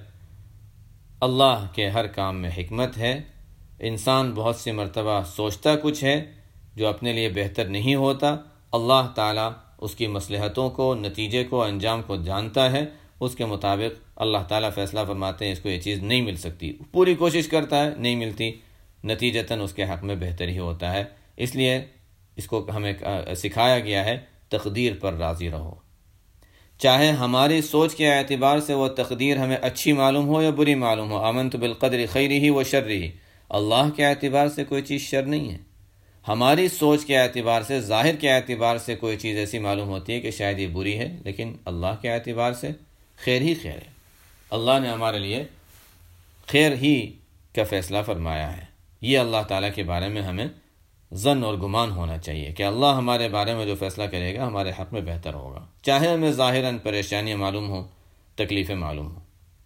اللہ کے ہر کام میں حکمت ہے۔ انسان بہت سی مرتبہ سوچتا کچھ ہے جو اپنے لیے بہتر نہیں ہوتا، اللہ تعالیٰ اس کی مصلحتوں کو، نتیجے کو، انجام کو جانتا ہے، اس کے مطابق اللہ تعالیٰ فیصلہ فرماتے ہیں اس کو یہ چیز نہیں مل سکتی، پوری کوشش کرتا ہے نہیں ملتی، نتیجتاً اس کے حق میں بہتر ہی ہوتا ہے۔ اس لیے اس کو ہمیں سکھایا گیا ہے تقدیر پر راضی رہو، چاہے ہماری سوچ کے اعتبار سے وہ تقدیر ہمیں اچھی معلوم ہو یا بری معلوم ہو۔ آمنت بالقدر خیرہ و شرہ، اللہ کے اعتبار سے کوئی چیز شر نہیں ہے، ہماری سوچ کے اعتبار سے، ظاہر کے اعتبار سے کوئی چیز ایسی معلوم ہوتی ہے کہ شاید یہ بری ہے، لیکن اللہ کے اعتبار سے خیر ہی خیر ہے۔ اللہ نے ہمارے لیے خیر ہی کا فیصلہ فرمایا ہے۔ یہ اللہ تعالیٰ کے بارے میں ہمیں ظن اور گمان ہونا چاہیے کہ اللہ ہمارے بارے میں جو فیصلہ کرے گا ہمارے حق میں بہتر ہوگا، چاہے ہمیں ظاہراً پریشانیاں معلوم ہوں، تکلیفیں معلوم ہوں۔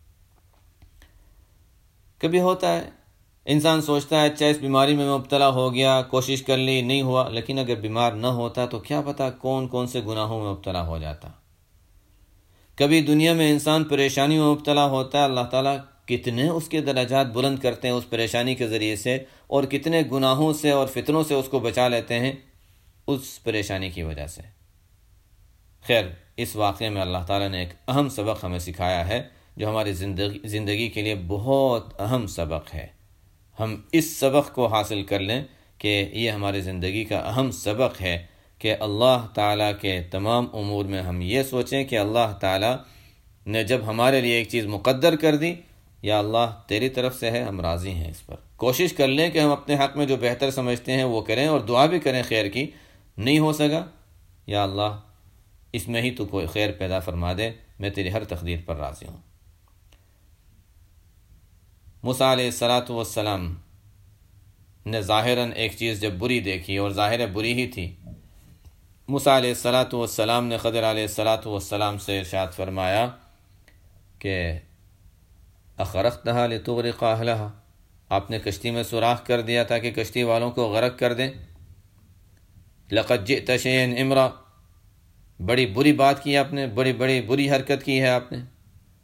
کبھی ہوتا ہے انسان سوچتا ہے اچھا اس بیماری میں مبتلا ہو گیا، کوشش کر لی نہیں ہوا، لیکن اگر بیمار نہ ہوتا تو کیا پتہ کون کون سے گناہوں میں مبتلا ہو جاتا۔ کبھی دنیا میں انسان پریشانی میں مبتلا ہوتا ہے، اللہ تعالیٰ کتنے اس کے درجات بلند کرتے ہیں اس پریشانی کے ذریعے سے، اور کتنے گناہوں سے اور فتنوں سے اس کو بچا لیتے ہیں اس پریشانی کی وجہ سے۔ خیر، اس واقعے میں اللہ تعالیٰ نے ایک اہم سبق ہمیں سکھایا ہے جو ہماری زندگی کے لیے بہت اہم سبق ہے۔ ہم اس سبق کو حاصل کر لیں کہ یہ ہماری زندگی کا اہم سبق ہے کہ اللہ تعالیٰ کے تمام امور میں ہم یہ سوچیں کہ اللہ تعالیٰ نے جب ہمارے لیے ایک چیز مقدر کر دی، یا اللہ تیری طرف سے ہے، ہم راضی ہیں اس پر۔ کوشش کر لیں کہ ہم اپنے حق میں جو بہتر سمجھتے ہیں وہ کریں، اور دعا بھی کریں خیر کی، نہیں ہو سکا یا اللہ اس میں ہی تو کوئی خیر پیدا فرما دے، میں تیری ہر تقدیر پر راضی ہوں۔ موسیٰ علیہ السلام نے ظاہراً ایک چیز جب بری دیکھی، اور ظاہر بری ہی تھی، موسیٰ علیہ السلام نے خضر علیہ السلام سے ارشاد فرمایا کہ اخرقتها لتغرق اہلها، آپ نے کشتی میں سوراخ کر دیا تاکہ کشتی والوں کو غرق کر دیں۔ لقد جئت شیئا امرا، بڑی بری بات کی آپ نے، بڑی بری حرکت کی ہے آپ نے۔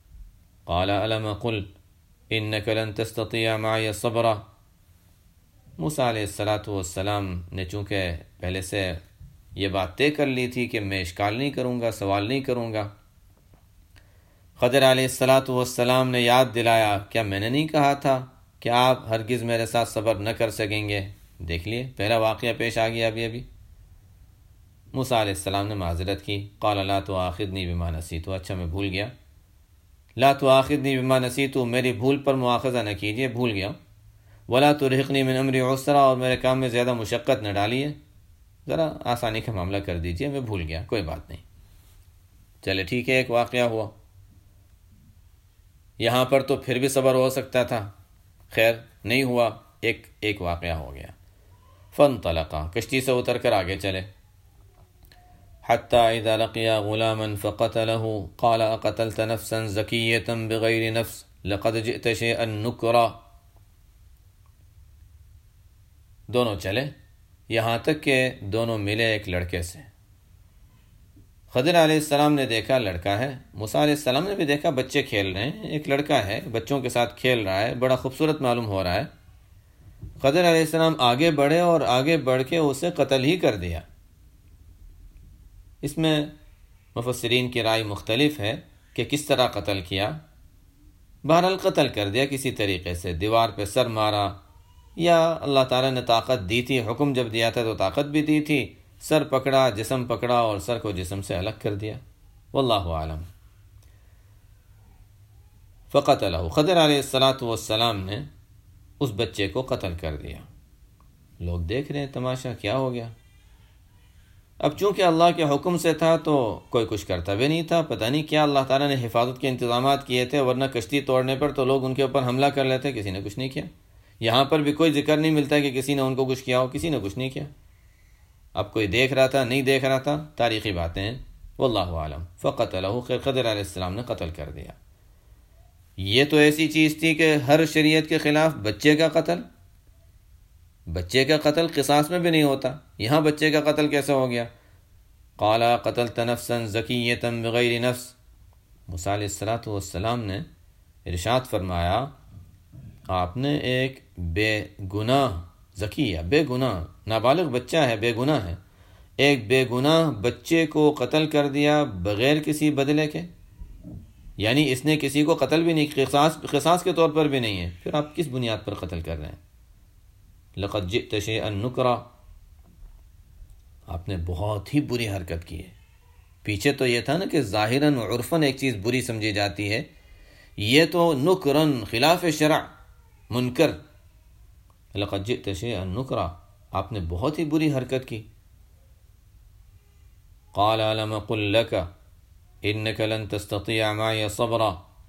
قال ألم أقل إنك لن تستطيع معي صبرا۔ موسیٰ علیہ السلام نے چونکہ پہلے سے یہ بات طے کر لی تھی کہ میں اشکال نہیں کروں گا، سوال نہیں کروں گا، خضر علیہ السلام نے یاد دلایا، کیا میں نے نہیں کہا تھا کہ آپ ہرگز میرے ساتھ صبر نہ کر سکیں گے؟ دیکھ لیے پہلا واقعہ پیش آ گیا ابھی۔ موسیٰ علیہ السلام نے معذرت کی، قال لا تؤاخذنی بما نسیت، اچھا میں بھول گیا، لا تؤاخذنی بما نسیت، میری بھول پر مواخذہ نہ کیجیے، بھول گیا، ولا ترہقنی من امری عسرا، اور میرے کام میں زیادہ مشقت نہ ڈالیے، ذرا آسانی کا معاملہ کر دیجیے، میں بھول گیا، کوئی بات نہیں۔ چلے ٹھیک ہے، ایک واقعہ ہوا، یہاں پر تو پھر بھی صبر ہو سکتا تھا، خیر نہیں ہوا، ایک واقعہ ہو گیا۔ فانطلقا، کشتی سے اتر کر آگے چلے، حتی اذا لقیا غلاما فقتله قال اقتلت نفسا زکیتا بغیر نفس لقد جئت شیئا نکرا۔ دونوں چلے یہاں تک کہ دونوں ملے ایک لڑکے سے۔ خضر علیہ السلام نے دیکھا لڑکا ہے، موسیٰ علیہ السلام نے بھی دیکھا بچے کھیل رہے ہیں، ایک لڑکا ہے بچوں کے ساتھ کھیل رہا ہے، بڑا خوبصورت معلوم ہو رہا ہے۔ خضر علیہ السلام آگے بڑھے اور آگے بڑھ کے اسے قتل ہی کر دیا۔ اس میں مفسرین کی رائے مختلف ہے کہ کس طرح قتل کیا، بہرحال قتل کر دیا کسی طریقے سے، دیوار پہ سر مارا، یا اللہ تعالیٰ نے طاقت دی تھی، حکم جب دیا تھا تو طاقت بھی دی تھی، سر پکڑا، جسم پکڑا اور سر کو جسم سے الگ کر دیا، واللہ عالم۔ فقتلہ، خضر علیہ السلام نے اس بچے کو قتل کر دیا۔ لوگ دیکھ رہے ہیں تماشا، کیا ہو گیا؟ اب چونکہ اللہ کے حکم سے تھا تو کوئی کچھ کرتا بھی نہیں تھا، پتہ نہیں کیا اللہ تعالیٰ نے حفاظت کے انتظامات کیے تھے، ورنہ کشتی توڑنے پر تو لوگ ان کے اوپر حملہ کر لیتے، کسی نے کچھ نہیں کیا۔ یہاں پر بھی کوئی ذکر نہیں ملتا کہ کسی نے ان کو کچھ کیا ہو، کسی نے کچھ نہیں کیا۔ اب کوئی دیکھ رہا تھا، نہیں دیکھ رہا تھا، تاریخی باتیں ہیں، واللہ عالم۔ فقتلہ، خضر علیہ السلام نے قتل کر دیا۔ یہ تو ایسی چیز تھی کہ ہر شریعت کے خلاف بچے کا قتل قصاص میں بھی نہیں ہوتا، یہاں بچے کا قتل کیسے ہو گیا؟ قال قتلت نفسا زکیتا بغیر نفس، موسیٰ علیہ السلام نے ارشاد فرمایا، آپ نے ایک بے گناہ زکیہ، بے گناہ نابالغ بچہ ہے، بے گناہ ہے، ایک بے گناہ بچے کو قتل کر دیا بغیر کسی بدلے کے، یعنی اس نے کسی کو قتل بھی نہیں، قصاص کے طور پر بھی نہیں ہے، پھر آپ کس بنیاد پر قتل کر رہے ہیں؟ لقد جئت شیئا نکرا، آپ نے بہت ہی بری حرکت کی ہے۔ پیچھے تو یہ تھا نا کہ ظاہراً و عرفاً ایک چیز بری سمجھی جاتی ہے، یہ تو نکرن، خلاف شرع، منکر، لقد جئت شیئا نکرا، آپ نے بہت ہی بری حرکت کی۔ قال الم قل لک انک لن تستطیع معی صبرا،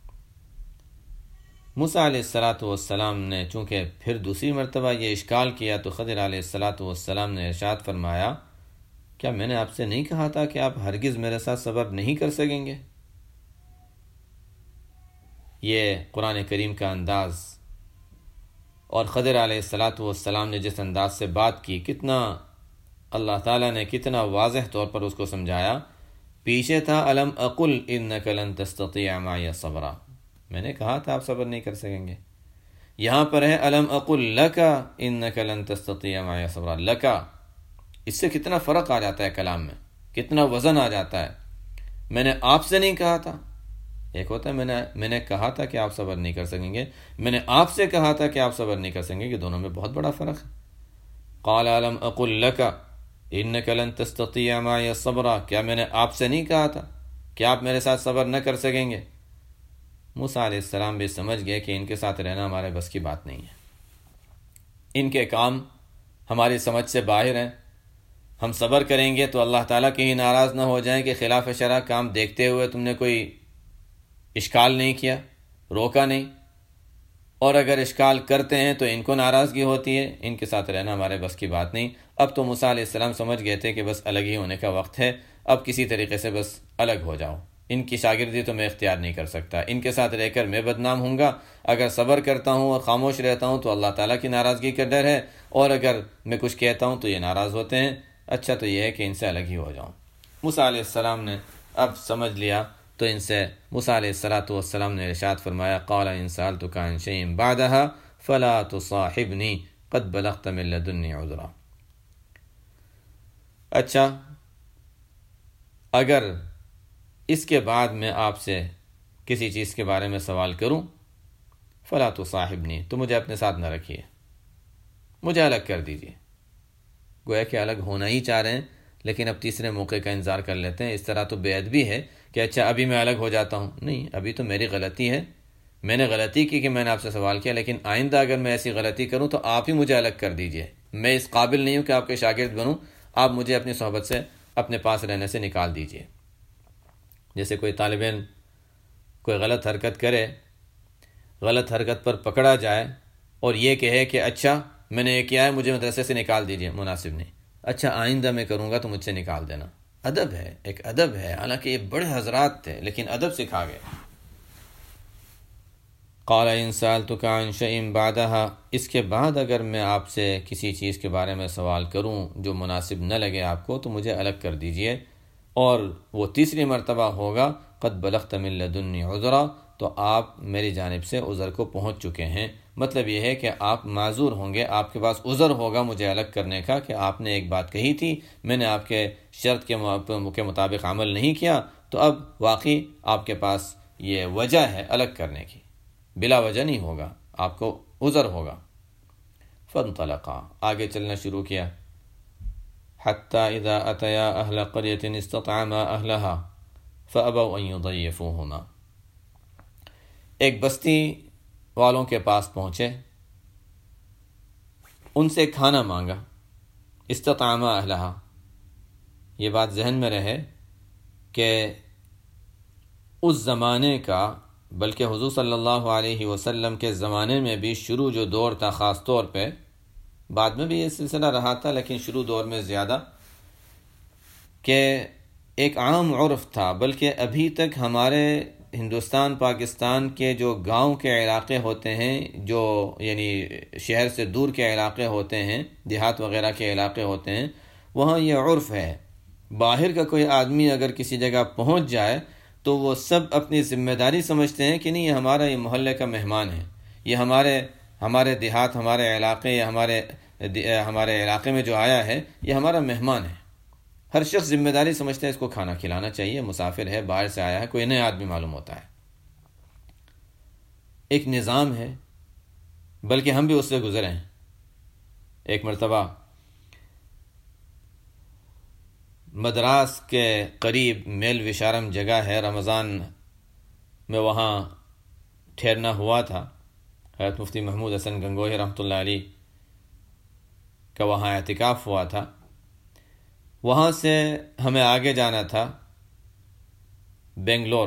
موسیٰ علیہ السلام نے چونکہ پھر دوسری مرتبہ یہ اشکال کیا تو خضر علیہ السلام نے ارشاد فرمایا، کیا میں نے آپ سے نہیں کہا تھا کہ آپ ہرگز میرے ساتھ صبر نہیں کر سکیں گے؟ یہ قرآن کریم کا انداز، اور خضر علیہ السلام نے جس انداز سے بات کی، کتنا اللہ تعالیٰ نے کتنا واضح طور پر اس کو سمجھایا۔ پیچھے تھا الم اقل انک لن تستطیع معی صبرا، میں نے کہا تھا آپ صبر نہیں کر سکیں گے، یہاں پر ہے الم اقل لک انک لن تستطیع معی صبرا، لکا، اس سے کتنا فرق آ جاتا ہے کلام میں، کتنا وزن آ جاتا ہے۔ میں نے آپ سے نہیں کہا تھا، ایک ہوتا ہے میں نے کہا تھا کہ آپ صبر نہیں کر سکیں گے، میں نے آپ سے کہا تھا کہ آپ صبر نہیں کر سکیں گے، دونوں میں بہت بڑا فرق ہے۔ قال الم اقل لک انک لن تستطیع معی صبرا، کیا میں نے آپ سے نہیں کہا تھا کہ آپ میرے ساتھ صبر نہ کر سکیں گے؟ موسیٰ علیہ السلام بھی سمجھ گئے کہ ان کے ساتھ رہنا ہمارے بس کی بات نہیں ہے، ان کے کام ہماری سمجھ سے باہر ہیں، ہم صبر کریں گے تو اللہ تعالیٰ کہیں ناراض نہ ہو جائیں کہ خلاف شرع کام دیکھتے ہوئے تم نے کوئی اشکال نہیں کیا، روکا نہیں، اور اگر اشکال کرتے ہیں تو ان کو ناراضگی ہوتی ہے، ان کے ساتھ رہنا ہمارے بس کی بات نہیں۔ اب تو موسیٰ علیہ السلام سمجھ گئے تھے کہ بس الگ ہی ہونے کا وقت ہے، اب کسی طریقے سے بس الگ ہو جاؤ، ان کی شاگردی تو میں اختیار نہیں کر سکتا، ان کے ساتھ رہ کر میں بدنام ہوں گا، اگر صبر کرتا ہوں اور خاموش رہتا ہوں تو اللہ تعالیٰ کی ناراضگی کا ڈر ہے، اور اگر میں کچھ کہتا ہوں تو یہ ناراض ہوتے ہیں، اچھا تو یہ ہے کہ ان سے الگ ہی ہو جاؤں۔ موسیٰ علیہ السلام نے اب سمجھ لیا تو ان سے موسیٰ علیہ السلام نے ارشاد فرمایا قال ان سألتک عن شیء بعدها فلا تصاحبنی قد بلغت من لدنی عذرا۔ اچھا، اگر اس کے بعد میں آپ سے کسی چیز کے بارے میں سوال کروں فلا تصاحبنی، تو مجھے اپنے ساتھ نہ رکھیے، مجھے الگ کر دیجیے۔ گویا کہ الگ ہونا ہی چاہ رہے ہیں، لیکن اب تیسرے موقع کا انتظار کر لیتے ہیں۔ اس طرح تو بے ادبی ہے کہ اچھا ابھی میں الگ ہو جاتا ہوں۔ نہیں، ابھی تو میری غلطی ہے، میں نے غلطی کی کہ میں نے آپ سے سوال کیا، لیکن آئندہ اگر میں ایسی غلطی کروں تو آپ ہی مجھے الگ کر دیجیے۔ میں اس قابل نہیں ہوں کہ آپ کے شاگرد بنوں، آپ مجھے اپنی صحبت سے، اپنے پاس رہنے سے نکال دیجیے۔ جیسے کوئی طالب علم کوئی غلط حرکت کرے، غلط حرکت پر پکڑا جائے اور یہ کہے کہ اچھا میں نے یہ کیا ہے، مجھے مدرسے سے نکال دیجیے، مناسب نہیں۔ اچھا آئندہ میں کروں گا تو مجھ سے نکال دینا۔ ادب ہے، ایک ادب ہے، حالانکہ یہ بڑے حضرات تھے لیکن ادب سکھا گئے۔ قال ان سألتک عن شیء بعدها، اس کے بعد اگر میں آپ سے کسی چیز کے بارے میں سوال کروں جو مناسب نہ لگے آپ کو تو مجھے الگ کر دیجیے۔ اور وہ تیسری مرتبہ ہوگا قد بلغت من لدنی عذرا، تو آپ میری جانب سے عذر کو پہنچ چکے ہیں۔ مطلب یہ ہے کہ آپ معذور ہوں گے، آپ کے پاس عذر ہوگا مجھے الگ کرنے کا کہ آپ نے ایک بات کہی تھی، میں نے آپ کے شرط کے مطابق عمل نہیں کیا، تو اب واقعی آپ کے پاس یہ وجہ ہے الگ کرنے کی، بلا وجہ نہیں ہوگا، آپ کو عذر ہوگا۔ فانطلقا، آگے چلنا شروع کیا۔ حتی اذا اتیا اہل قریۃ استطعما اہلہا فابوا ان یضیفوہما، ایک بستی والوں کے پاس پہنچے، ان سے کھانا مانگا۔ استطعما اہلہا، یہ بات ذہن میں رہے کہ اس زمانے کا، بلکہ حضور صلی اللہ علیہ وسلم کے زمانے میں بھی شروع جو دور تھا، خاص طور پہ بعد میں بھی یہ سلسلہ رہا تھا لیکن شروع دور میں زیادہ، کہ ایک عام عرف تھا، بلکہ ابھی تک ہمارے ہندوستان پاکستان کے جو گاؤں کے علاقے ہوتے ہیں، جو یعنی شہر سے دور کے علاقے ہوتے ہیں، دیہات وغیرہ کے علاقے ہوتے ہیں، وہاں یہ عرف ہے، باہر کا کوئی آدمی اگر کسی جگہ پہنچ جائے تو وہ سب اپنی ذمہ داری سمجھتے ہیں کہ نہیں، یہ ہمارا یہ محلے کا مہمان ہے، یہ ہمارے دیہات، ہمارے علاقے یا ہمارے علاقے میں جو آیا ہے یہ ہمارا مہمان ہے۔ ہر شخص ذمہ داری سمجھتا ہے اس کو کھانا کھلانا چاہیے، مسافر ہے، باہر سے آیا ہے، کوئی نیا آدمی معلوم ہوتا ہے۔ ایک نظام ہے، بلکہ ہم بھی اس سے گزرے ہیں۔ ایک مرتبہ مدراس کے قریب میل وشارم جگہ ہے، رمضان میں وہاں ٹھہرنا ہوا تھا۔ حضرت مفتی محمود حسن گنگوہی رحمۃ اللہ علیہ کا وہاں اعتکاف ہوا تھا۔ وہاں سے ہمیں آگے جانا تھا بنگلور،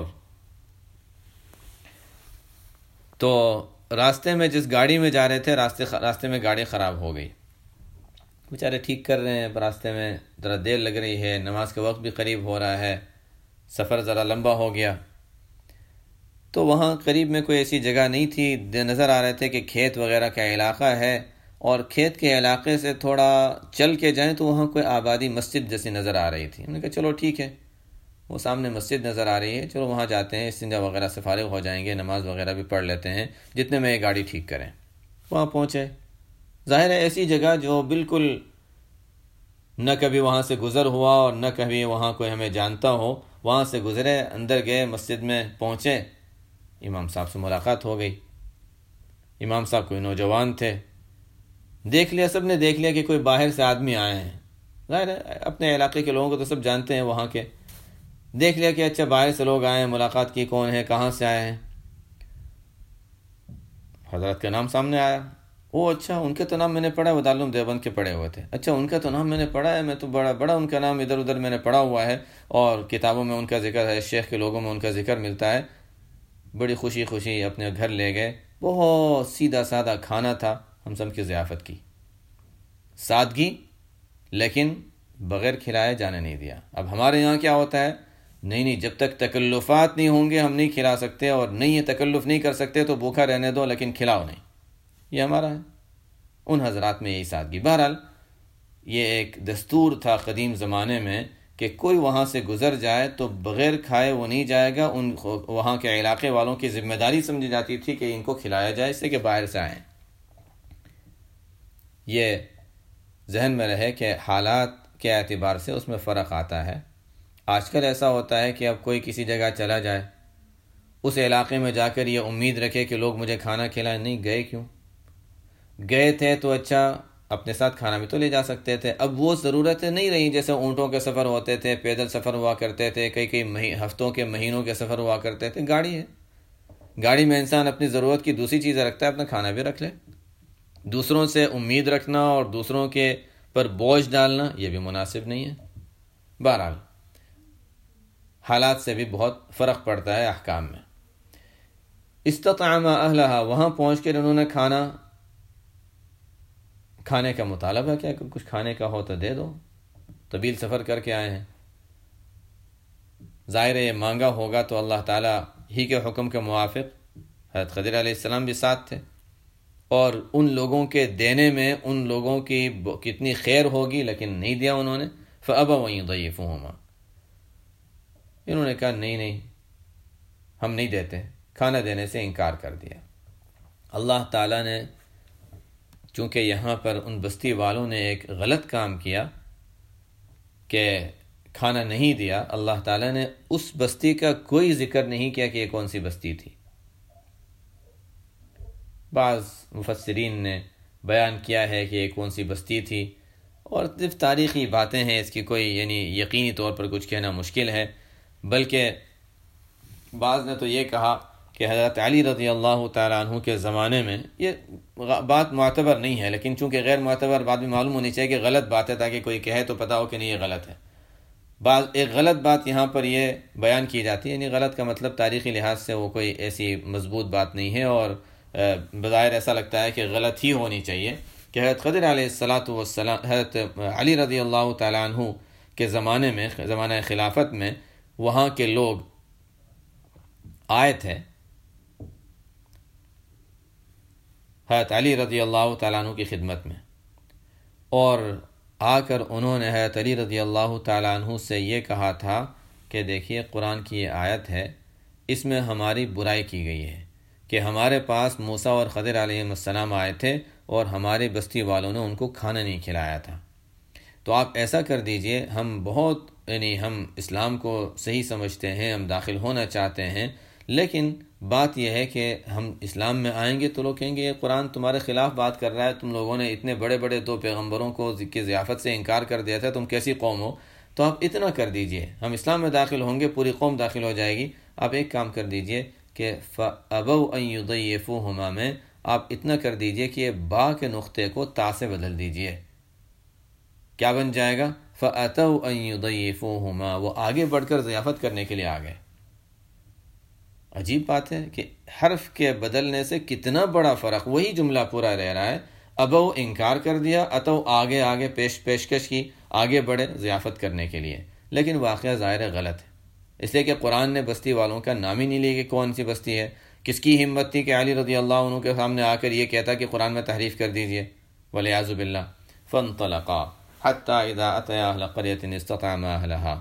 تو راستے میں جس گاڑی میں جا رہے تھے، راستے میں گاڑی خراب ہو گئی، بیچارے ٹھیک کر رہے ہیں، راستے میں ذرا دیر لگ رہی ہے، نماز کا وقت بھی قریب ہو رہا ہے، سفر ذرا لمبا ہو گیا۔ تو وہاں قریب میں کوئی ایسی جگہ نہیں تھی، نظر آ رہے تھے کہ کھیت وغیرہ کا علاقہ ہے، اور کھیت کے علاقے سے تھوڑا چل کے جائیں تو وہاں کوئی آبادی مسجد جیسی نظر آ رہی تھی۔ ہم نے کہا چلو ٹھیک ہے، وہ سامنے مسجد نظر آ رہی ہے، چلو وہاں جاتے ہیں، استنجا وغیرہ سے فارغ ہو جائیں گے، نماز وغیرہ بھی پڑھ لیتے ہیں جتنے میں یہ گاڑی ٹھیک کریں۔ وہاں پہنچے، ظاہر ہے ایسی جگہ جو بالکل نہ کبھی وہاں سے گزر ہوا اور نہ کبھی وہاں کوئی ہمیں جانتا ہو، وہاں سے گزرے، اندر گئے، مسجد میں پہنچے، امام صاحب سے ملاقات ہو گئی۔ امام صاحب کوئی نوجوان تھے، دیکھ لیا، سب نے دیکھ لیا کہ کوئی باہر سے آدمی آئے ہیں، ظاہر ہے اپنے علاقے کے لوگوں کو تو سب جانتے ہیں وہاں کے، دیکھ لیا کہ اچھا باہر سے لوگ آئے ہیں، ملاقات کی، کون ہے، کہاں سے آئے ہیں۔ حضرت کا نام سامنے آیا، او اچھا ان کے تو نام میں نے پڑھا ہے، وہ دارالعلوم دیوبند کے پڑھے ہوئے تھے، اچھا ان کا تو نام میں نے پڑھا ہے، میں تو بڑا ان کا نام ادھر ادھر میں نے پڑھا ہوا ہے، اور کتابوں میں ان کا ذکر ہے، شیخ کے لوگوں میں ان کا ذکر ملتا ہے۔ بڑی خوشی اپنے گھر لے گئے، بہت سیدھا سادہ کھانا تھا، ہم سب کی ضیافت کی، سادگی، لیکن بغیر کھلائے جانے نہیں دیا۔ اب ہمارے یہاں کیا ہوتا ہے، نہیں جب تک تکلفات نہیں ہوں گے ہم نہیں کھلا سکتے، اور نہیں یہ تکلف نہیں کر سکتے تو بھوکا رہنے دو لیکن کھلاؤ نہیں، یہ ہمارا ہے۔ ان حضرات میں یہی سادگی۔ بہرحال یہ ایک دستور تھا قدیم زمانے میں کہ کوئی وہاں سے گزر جائے تو بغیر کھائے وہ نہیں جائے گا. وہاں کے علاقے والوں کی ذمہ داری سمجھی جاتی تھی کہ ان کو کھلایا جائے اس سے کہ باہر سے آئیں. یہ ذہن میں رہے کہ حالات کے اعتبار سے اس میں فرق آتا ہے. آج کل ایسا ہوتا ہے کہ اب کوئی کسی جگہ چلا جائے، اس علاقے میں جا کر یہ امید رکھے کہ لوگ مجھے کھانا کھلائیں. نہیں گئے کیوں؟ گئے تھے تو اچھا اپنے ساتھ کھانا بھی تو لے جا سکتے تھے. اب وہ ضرورتیں نہیں رہیں. جیسے اونٹوں کے سفر ہوتے تھے، پیدل سفر ہوا کرتے تھے، کئی ہفتوں کے مہینوں کے سفر ہوا کرتے تھے. گاڑی ہے، گاڑی میں انسان اپنی ضرورت کی دوسری چیزیں رکھتا ہے، اپنا کھانا بھی رکھ لے. دوسروں سے امید رکھنا اور دوسروں کے پر بوجھ ڈالنا یہ بھی مناسب نہیں ہے. بہرحال حالات سے بھی بہت فرق پڑتا ہے احکام میں. استطعم اہلہا، وہاں پہنچ کر انہوں نے کھانے کا مطالبہ کیا کہ کچھ کھانے کا ہو تو دے دو، طویل سفر کر کے آئے ہیں. ظاہر ہے یہ مانگا ہوگا تو اللہ تعالیٰ ہی کے حکم کے موافق حضرت خضر علیہ السلام بھی ساتھ تھے، اور ان لوگوں کے دینے میں ان لوگوں کی کتنی خیر ہوگی، لیکن نہیں دیا انہوں نے. فَأَبَوْا أَن يُضَيِّفُوهُمَا، انہوں نے کہا نہیں ہم نہیں دیتے، کھانا دینے سے انکار کر دیا. اللہ تعالیٰ نے چونکہ یہاں پر ان بستی والوں نے ایک غلط کام کیا کہ کھانا نہیں دیا، اللہ تعالیٰ نے اس بستی کا کوئی ذکر نہیں کیا کہ یہ کون سی بستی تھی. بعض مفسرین نے بیان کیا ہے کہ یہ کون سی بستی تھی، اور صرف تاریخی باتیں ہیں، اس کی کوئی یقینی طور پر کچھ کہنا مشکل ہے. بلکہ بعض نے تو یہ کہا کہ حضرت علی رضی اللہ تعالیٰ عنہ کے زمانے میں، یہ بات معتبر نہیں ہے لیکن چونکہ غیر معتبر بات بھی معلوم ہونی چاہیے کہ غلط بات ہے، تاکہ کوئی کہے تو پتہ ہو کہ نہیں یہ غلط ہے. ایک غلط بات یہاں پر یہ بیان کی جاتی ہے، غلط کا مطلب تاریخی لحاظ سے وہ کوئی ایسی مضبوط بات نہیں ہے، اور بظاہر ایسا لگتا ہے کہ غلط ہی ہونی چاہیے کہ حضرت خضر علیہ السلام، حضرت علی رضی اللہ تعالیٰ عنہ کے زمانے میں، زمانہ خلافت میں، وہاں کے لوگ آئے تھے حضرت علی رضی اللہ تعالیٰ عنہ کی خدمت میں، اور آ کر انہوں نے حضرت علی رضی اللہ تعالیٰ عنہ سے یہ کہا تھا کہ دیکھیے قرآن کی یہ آیت ہے، اس میں ہماری برائی کی گئی ہے کہ ہمارے پاس موسیٰ اور خضر علیہ السلام آئے تھے اور ہماری بستی والوں نے ان کو کھانا نہیں کھلایا تھا. تو آپ ایسا کر دیجئے، ہم اسلام کو صحیح سمجھتے ہیں، ہم داخل ہونا چاہتے ہیں، لیکن بات یہ ہے کہ ہم اسلام میں آئیں گے تو لوگ کہیں گے یہ قرآن تمہارے خلاف بات کر رہا ہے، تم لوگوں نے اتنے بڑے بڑے 2 پیغمبروں کو کی ضیافت سے انکار کر دیا تھا، تم کیسی قوم ہو. تو آپ اتنا کر دیجئے، ہم اسلام میں داخل ہوں گے، پوری قوم داخل ہو جائے گی. آپ ایک کام کر دیجئے کہ فَأَبَوْا أَن يُضَيِّفُوهُمَا میں آپ اتنا کر دیجئے کہ با کے نقطے کو تا سے بدل دیجئے. کیا بن جائے گا؟ فَأَتَوْا أَن يُضَيِّفُوهُمَا، وہ آگے بڑھ کر ضیافت کرنے کے لیے آ گئے. عجیب بات ہے کہ حرف کے بدلنے سے کتنا بڑا فرق، وہی جملہ پورا رہ رہا ہے. ابو انکار کر دیا، اتو آگے پیشکش کی، آگے بڑھے ضیافت کرنے کے لیے. لیکن واقعہ ظاہر غلط ہے، اس لیے کہ قرآن نے بستی والوں کا نام ہی نہیں لیا کہ کون سی بستی ہے. کس کی ہمت تھی کہ علی رضی اللہ عنہ کے سامنے آ کر یہ کہتا کہ قرآن میں تحریف کر دیجئے، والعیاذ باللہ. فانطلقا حتی اذا اتیا اہل قریۃ استطعما اہلہا،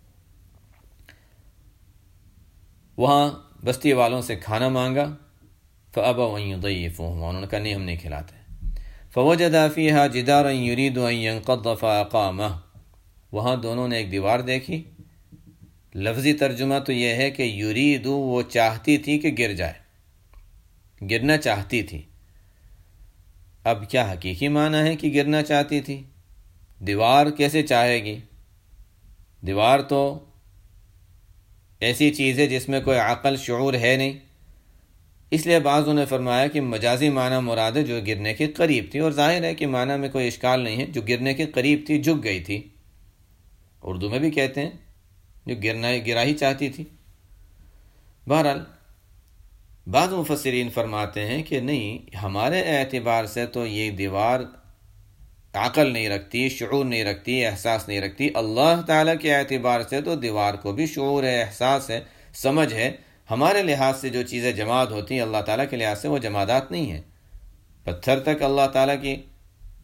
وہاں بستی والوں سے کھانا مانگا. فَأَبَوْا أَن يُضَيِّفُوهُمَا، انہوں نے کہا نہیں ہم نہیں کھلاتے. فَوَجَدَا فِيهَا جِدَارًا يُرِيدُ أَن يَنقَضَّ فَأَقَامَهُ، وہاں دونوں نے ایک دیوار دیکھی. لفظی ترجمہ تو یہ ہے کہ یریدو، وہ چاہتی تھی کہ گر جائے، گرنا چاہتی تھی. اب کیا حقیقی معنی ہے کہ گرنا چاہتی تھی؟ دیوار کیسے چاہے گی؟ دیوار تو ایسی چیز ہے جس میں کوئی عقل شعور ہے نہیں. اس لیے بعضوں نے فرمایا کہ مجازی معنی مراد ہے جو گرنے کے قریب تھی، اور ظاہر ہے کہ معنی میں کوئی اشکال نہیں ہے. جو گرنے کے قریب تھی، جھک گئی تھی، اردو میں بھی کہتے ہیں جو گرا ہی چاہتی تھی. بہرحال بعض مفسرین فرماتے ہیں کہ نہیں، ہمارے اعتبار سے تو یہ دیوار عقل نہیں رکھتی، شعور نہیں رکھتی، احساس نہیں رکھتی. اللہ تعالیٰ کے اعتبار سے تو دیوار کو بھی شعور ہے، احساس ہے، سمجھ ہے. ہمارے لحاظ سے جو چیزیں جماد ہوتی ہیں، اللہ تعالیٰ کے لحاظ سے وہ جمادات نہیں ہیں. پتھر تک اللہ تعالیٰ کی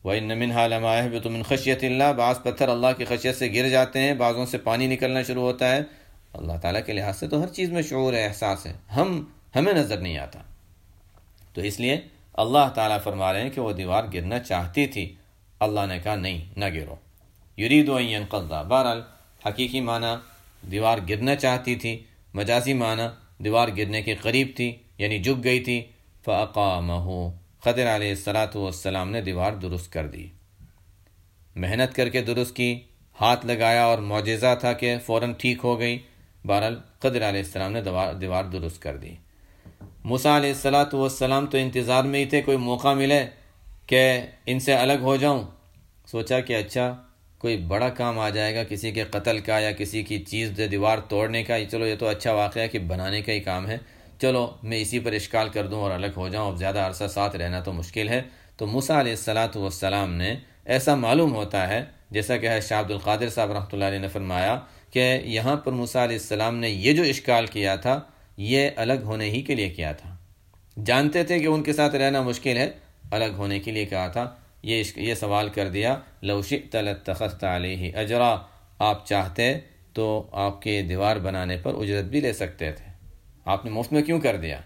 وَإِنَّ مِنْهَا لَمَا يَهْبِطُ مِنْ خَشْيَةِ اللَّهِ، بعض پتھر اللہ کی خشیت سے گر جاتے ہیں، بعضوں سے پانی نکلنا شروع ہوتا ہے۔ اللہ تعالیٰ کے لحاظ سے تو ہر چیز میں شعور ہے، احساس ہے، ہمیں نظر نہیں آتا۔ تو اس لیے اللہ تعالیٰ فرما رہے ہیں کہ وہ دیوار گرنا چاہتی تھی، اللہ نے کہا نہیں، نہ گرو۔ یرید ان ينقض، بہرحال حقیقی معنی دیوار گرنا چاہتی تھی، مجازی معنی دیوار گرنے کے قریب تھی، یعنی جھک گئی تھی۔ فَأَقَامَهُ، خضر علیہ السلام نے دیوار درست کر دی، محنت کر کے درست کی، ہاتھ لگایا اور معجزہ تھا کہ فوراً ٹھیک ہو گئی۔ بہرحال خضر علیہ السلام نے دیوار درست کر دی۔ موسیٰ علیہ السلام تو انتظار میں ہی تھے کوئی موقع ملے کہ ان سے الگ ہو جاؤں۔ سوچا کہ اچھا کوئی بڑا کام آ جائے گا، کسی کے قتل کا یا کسی کی چیز دیوار توڑنے کا، چلو یہ تو اچھا واقعہ ہے کہ بنانے کا ہی کام ہے، چلو میں اسی پر اشکال کر دوں اور الگ ہو جاؤں، اب زیادہ عرصہ ساتھ رہنا تو مشکل ہے۔ تو موسیٰ علیہ السلام نے، ایسا معلوم ہوتا ہے جیسا کہ شاہ عبد القادر صاحب رحمۃ اللہ علیہ نے فرمایا کہ یہاں پر موسیٰ علیہ السلام نے یہ جو اشکال کیا تھا یہ الگ ہونے ہی کے لیے کیا تھا، جانتے تھے کہ ان کے ساتھ رہنا مشکل ہے، الگ ہونے کے لیے کہا تھا۔ یہ سوال کر دیا، لو شئت لاتخذت علیہ اجرا، آپ چاہتے تو آپ کے دیوار بنانے پر اجرت بھی لے سکتے تھے، آپ نے مفت میں کیوں کر دیا؟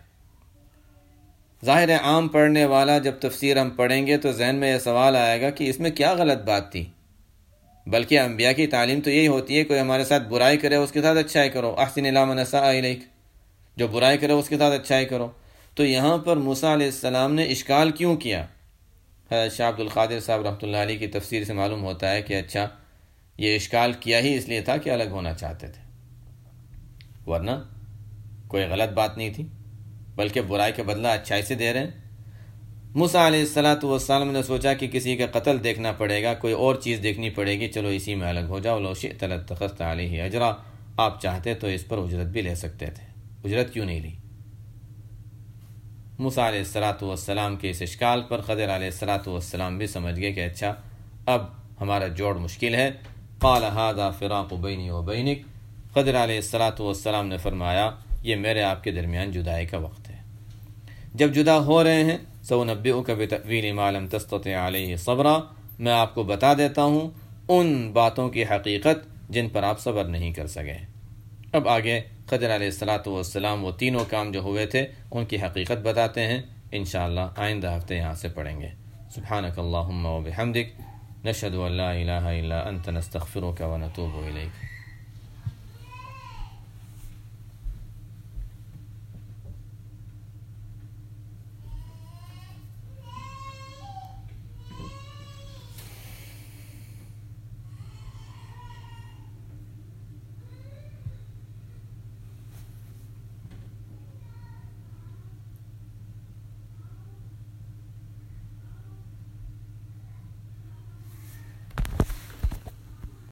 ظاہر ہے عام پڑھنے والا جب تفسیر ہم پڑھیں گے تو ذہن میں یہ سوال آئے گا کہ اس میں کیا غلط بات تھی، بلکہ انبیاء کی تعلیم تو یہی ہوتی ہے، کوئی ہمارے ساتھ برائی کرے اس کے ساتھ اچھائی کرو، احسن الی من اساء الیک، جو برائی کرے اس کے ساتھ اچھائی کرو۔ تو یہاں پر موسیٰ علیہ السلام نے اشکال کیوں کیا؟ حضرت شاہ عبد القادر صاحب رحمۃ اللہ علیہ کی تفسیر سے معلوم ہوتا ہے کہ اچھا یہ اشکال کیا ہی اس لیے تھا کہ الگ ہونا چاہتے تھے، ورنہ کوئی غلط بات نہیں تھی، بلکہ برائی کا بدلہ اچھائی سے دے رہے ہیں۔ موسیٰ علیہ السلام نے سوچا کہ کسی کا قتل دیکھنا پڑے گا، کوئی اور چیز دیکھنی پڑے گی، چلو اسی میں الگ ہو جاؤ، لو شئت لاتخذت علیہ اجرا، آپ چاہتے تو اس پر اجرت بھی لے سکتے تھے، اجرت کیوں نہیں لی؟ موسیٰ علیہ السلام کے اس اشکال پر خضر علیہ السلام بھی سمجھ گئے کہ اچھا اب ہمارا جوڑ مشکل ہے۔ قال ھذا فراق بینی و بینک، خضر علیہ السلام نے فرمایا یہ میرے آپ کے درمیان جدائی کا وقت ہے، جب جدا ہو رہے ہیں سأنبئک بتأویل ما لم تستطع علیہ صبرا، میں آپ کو بتا دیتا ہوں ان باتوں کی حقیقت جن پر آپ صبر نہیں کر سکے۔ اب آگے خضر علیہ السلام وہ تینوں کام جو ہوئے تھے ان کی حقیقت بتاتے ہیں، انشاءاللہ آئندہ ہفتے یہاں سے پڑھیں گے۔ سبحانک اللہم و بحمدک، نشہد ان لا الہ الا انت، نستغفرک و نتوب الیک۔